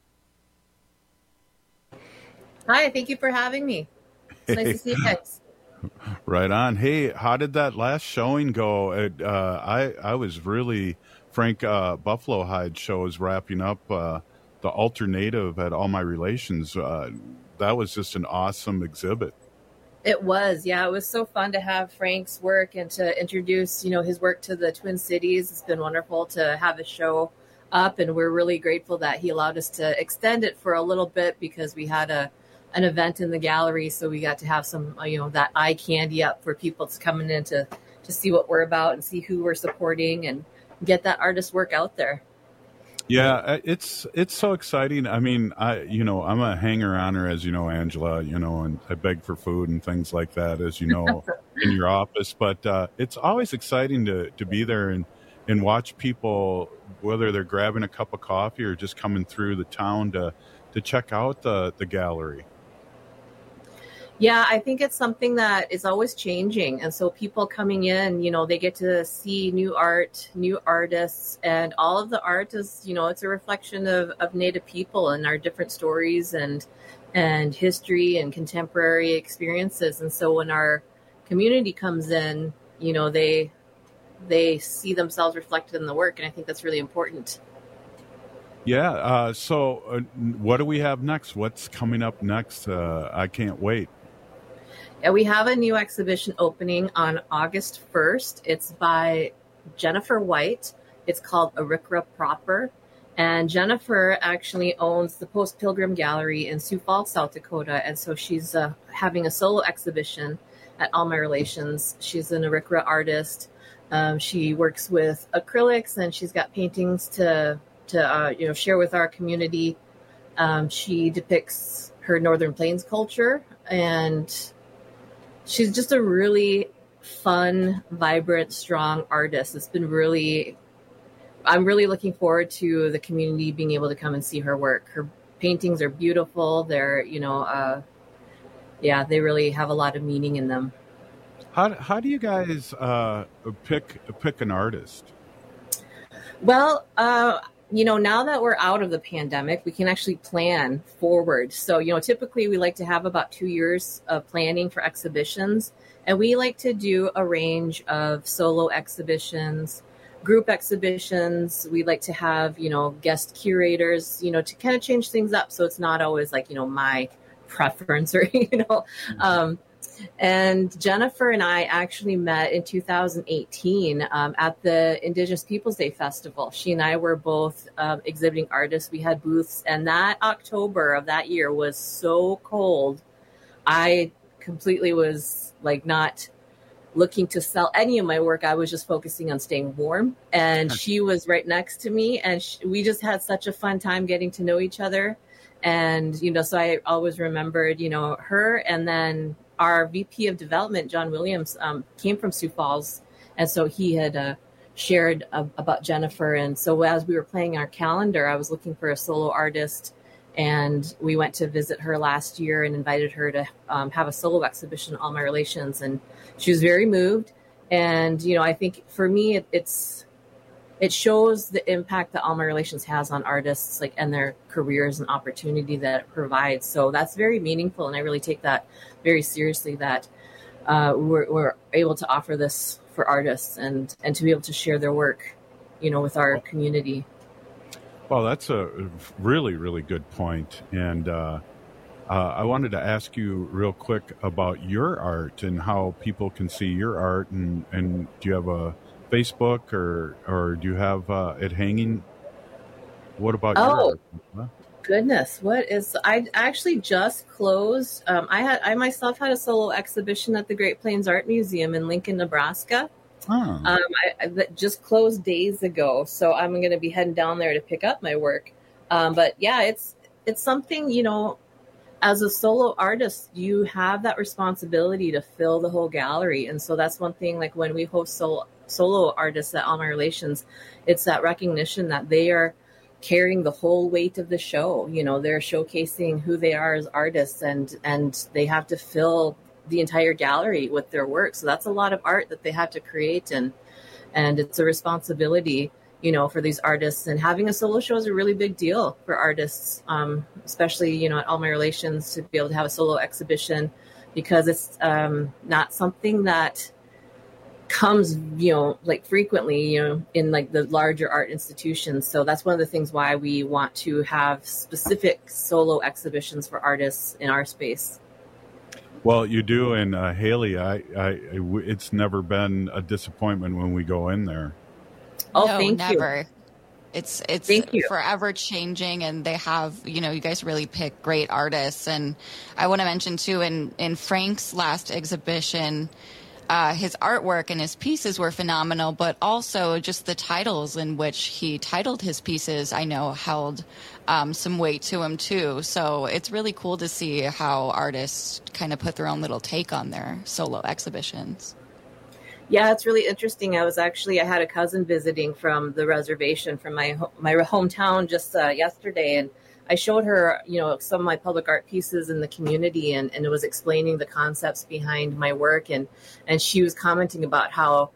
Hi, thank you for having me. It's nice to see you guys. Right on. Hey, how did that last showing go? It, uh, I I was really Frank uh, Buffalo Hide show is wrapping up uh, the alternative at All My Relations. Uh, that was just an awesome exhibit. It was, yeah. It was so fun to have Frank's work and to introduce, you know, his work to the Twin Cities. It's been wonderful to have his show up, and we're really grateful that he allowed us to extend it for a little bit because we had a an event in the gallery, so we got to have some, you know, that eye candy up for people to come in to to see what we're about and see who we're supporting and get that artist work out there. Yeah, it's it's so exciting. I mean, I you know I'm a hanger-oner, as you know, Angela. You know, and I beg for food and things like that, as you know, in your office. But uh, it's always exciting to to be there and and watch people, whether they're grabbing a cup of coffee or just coming through the town to to check out the the gallery. Yeah, I think it's something that is always changing. And so people coming in, you know, they get to see new art, new artists, and all of the art is, you know, it's a reflection of, of Native people and our different stories and and history and contemporary experiences. And so when our community comes in, you know, they they see themselves reflected in the work. And I think that's really important. Yeah. Uh, so uh, what do we have next? What's coming up next? Uh, I can't wait. Yeah, we have a new exhibition opening on August first. It's by Jennifer White. It's called Arikara Proper. And Jennifer actually owns the Post Pilgrim Gallery in Sioux Falls, South Dakota. And so she's uh, having a solo exhibition at All My Relations. She's an Arikara artist. Um, she works with acrylics, and she's got paintings to, to uh, you know, share with our community. Um, she depicts her Northern Plains culture, and she's just a really fun, vibrant, strong artist. It's been really, I'm really looking forward to the community being able to come and see her work. Her paintings are beautiful. They're, you know, uh, yeah, they really have a lot of meaning in them. How how do you guys uh, pick pick an artist? Well, uh, you know, now that we're out of the pandemic, we can actually plan forward. So, you know, typically we like to have about two years of planning for exhibitions. And we like to do a range of solo exhibitions, group exhibitions. We like to have, you know, guest curators, you know, to kind of change things up. So it's not always like, you know, my preference or, you know, um, and Jennifer and I actually met in two thousand eighteen um, at the Indigenous Peoples Day Festival. She and I were both um, exhibiting artists. We had booths, and that October of that year was so cold. I completely was like not looking to sell any of my work. I was just focusing on staying warm. And she was right next to me, and she, we just had such a fun time getting to know each other. And, you know, so I always remembered, you know, her. And then our V P of development, John Williams, um, came from Sioux Falls. And so he had uh, shared uh, about Jennifer. And so as we were planning our calendar, I was looking for a solo artist. And we went to visit her last year and invited her to um, have a solo exhibition, All My Relations. And she was very moved. And, you know, I think for me, it, it's it shows the impact that Alma Relations has on artists, like, and their careers and opportunity that it provides. So that's very meaningful, and I really take that very seriously, that uh, we're, we're able to offer this for artists and, and to be able to share their work, you know, with our community. Well, that's a really, really good point. And uh, uh, I wanted to ask you real quick about your art and how people can see your art. And, and do you have a Facebook or or do you have uh, it hanging? What about Oh. your art? Huh? Goodness, what is? I actually just closed. Um, I had I myself had a solo exhibition at the Great Plains Art Museum in Lincoln, Nebraska. Oh. Um, I, I that just closed days ago, so I'm going to be heading down there to pick up my work. Um, but yeah, it's it's something, you know. As a solo artist, you have that responsibility to fill the whole gallery, and so that's one thing. Like when we host solo solo artists at Alma Relations, it's that recognition that they are carrying the whole weight of the show. You know, they're showcasing who they are as artists, and and they have to fill the entire gallery with their work. So that's a lot of art that they have to create, and and it's a responsibility, you know, for these artists. And having a solo show is a really big deal for artists, um, especially, you know, at Alma Relations, to be able to have a solo exhibition, because it's um, not something that comes, you know, like frequently, you know, in like the larger art institutions. So that's one of the things why we want to have specific solo exhibitions for artists in our space. Well, you do, and uh, Haley, I, I, it's never been a disappointment when we go in there. Oh, no, thank never. you. It's it's Thank you. forever changing, and they have, you know, you guys really pick great artists. And I want to mention too, in in Frank's last exhibition, uh, his artwork and his pieces were phenomenal, but also just the titles in which he titled his pieces, I know, held um, some weight to him too. So it's really cool to see how artists kind of put their own little take on their solo exhibitions. Yeah, it's really interesting. I was actually, I had a cousin visiting from the reservation from my ho- my hometown just uh, yesterday, and I showed her, you know, some of my public art pieces in the community, and, and it was explaining the concepts behind my work, and, and she was commenting about how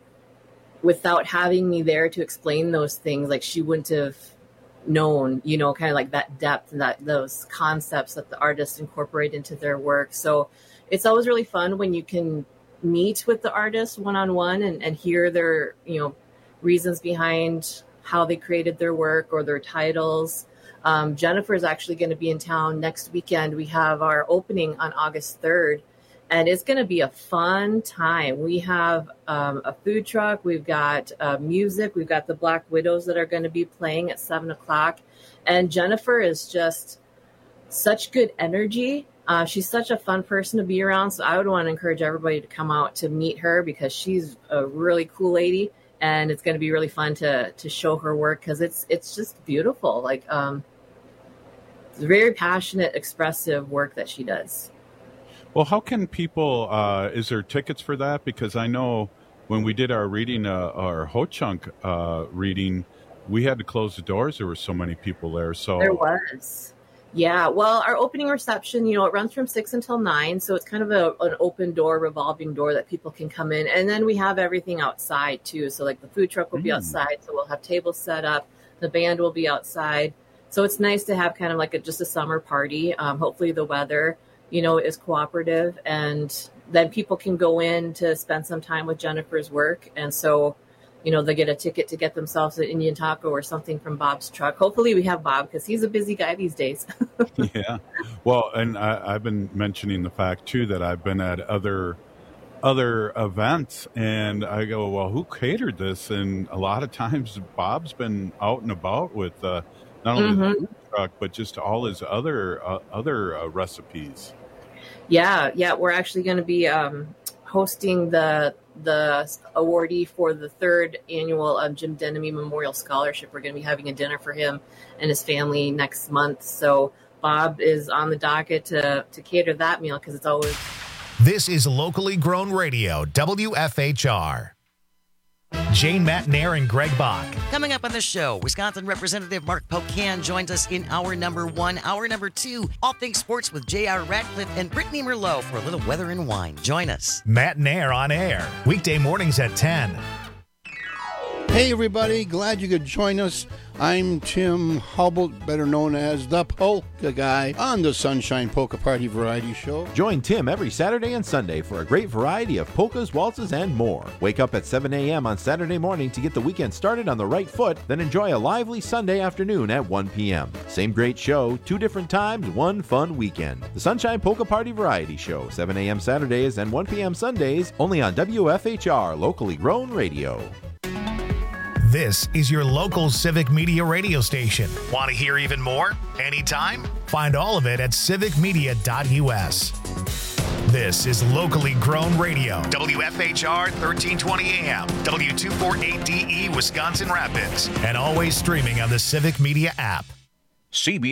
without having me there to explain those things, like she wouldn't have known, you know, kind of like that depth and that those concepts that the artists incorporate into their work. So it's always really fun when you can meet with the artist one-on-one and, and hear their, you know, reasons behind how they created their work or their titles. Um, Jennifer is actually going to be in town next weekend. We have our opening on August third, and it's going to be a fun time. We have um, a food truck. We've got uh, music. We've got the Black Widows that are going to be playing at seven o'clock. And Jennifer is just such good energy. Uh, she's such a fun person to be around. So I would want to encourage everybody to come out to meet her, because she's a really cool lady, and it's going to be really fun to to show her work, because it's it's just beautiful. Like um, very passionate, expressive work that she does. Well, how can people, uh, is there tickets for that? Because I know when we did our reading, uh, our Ho Chunk uh, reading, we had to close the doors. There were so many people there. So There was. Yeah, well, our opening reception, you know, it runs from six until nine. So it's kind of a, an open door, revolving door that people can come in. And then we have everything outside too. So like the food truck will be Mm. outside. So we'll have tables set up. The band will be outside. So it's nice to have kind of like a, just a summer party. Um, hopefully the weather, you know, is cooperative, and then people can go in to spend some time with Jennifer's work. And so, you know, they get a ticket to get themselves an Indian taco or something from Bob's truck. Hopefully we have Bob, because he's a busy guy these days. Yeah. Well, and I, I've been mentioning the fact too that I've been at other other events, and I go, well, who catered this? And a lot of times Bob's been out and about with uh, not only Mhm. the food truck, but just all his other uh, other uh, recipes. Yeah, yeah, we're actually going to be um, hosting the the awardee for the third annual um, Jim Denemy Memorial Scholarship. We're going to be having a dinner for him and his family next month. So Bob is on the docket to to cater that meal, because it's always. This is locally grown radio, W F H R. Jane Matnair and Greg Bach. Coming up on the show, Wisconsin Representative Mark Pocan joins us in hour number one. Hour number two, all things sports with J R Radcliffe and Brittany Merlot for a little weather and wine. Join us. Matnair on air, weekday mornings at ten. Hey everybody, glad you could join us. I'm Tim Hubble, better known as the Polka Guy, on the Sunshine Polka Party Variety Show. Join Tim every Saturday and Sunday for a great variety of polkas, waltzes, and more. Wake up at seven a.m. on Saturday morning to get the weekend started on the right foot, then enjoy a lively Sunday afternoon at one p.m. Same great show, two different times, one fun weekend. The Sunshine Polka Party Variety Show, seven a.m. Saturdays and one p.m. Sundays, only on W F H R, locally grown radio. This is your local Civic Media radio station. Want to hear even more? Anytime? Find all of it at civic media dot u s. This is locally grown radio. W F H R thirteen twenty A M, W two forty-eight D E, Wisconsin Rapids, and always streaming on the Civic Media app. C B S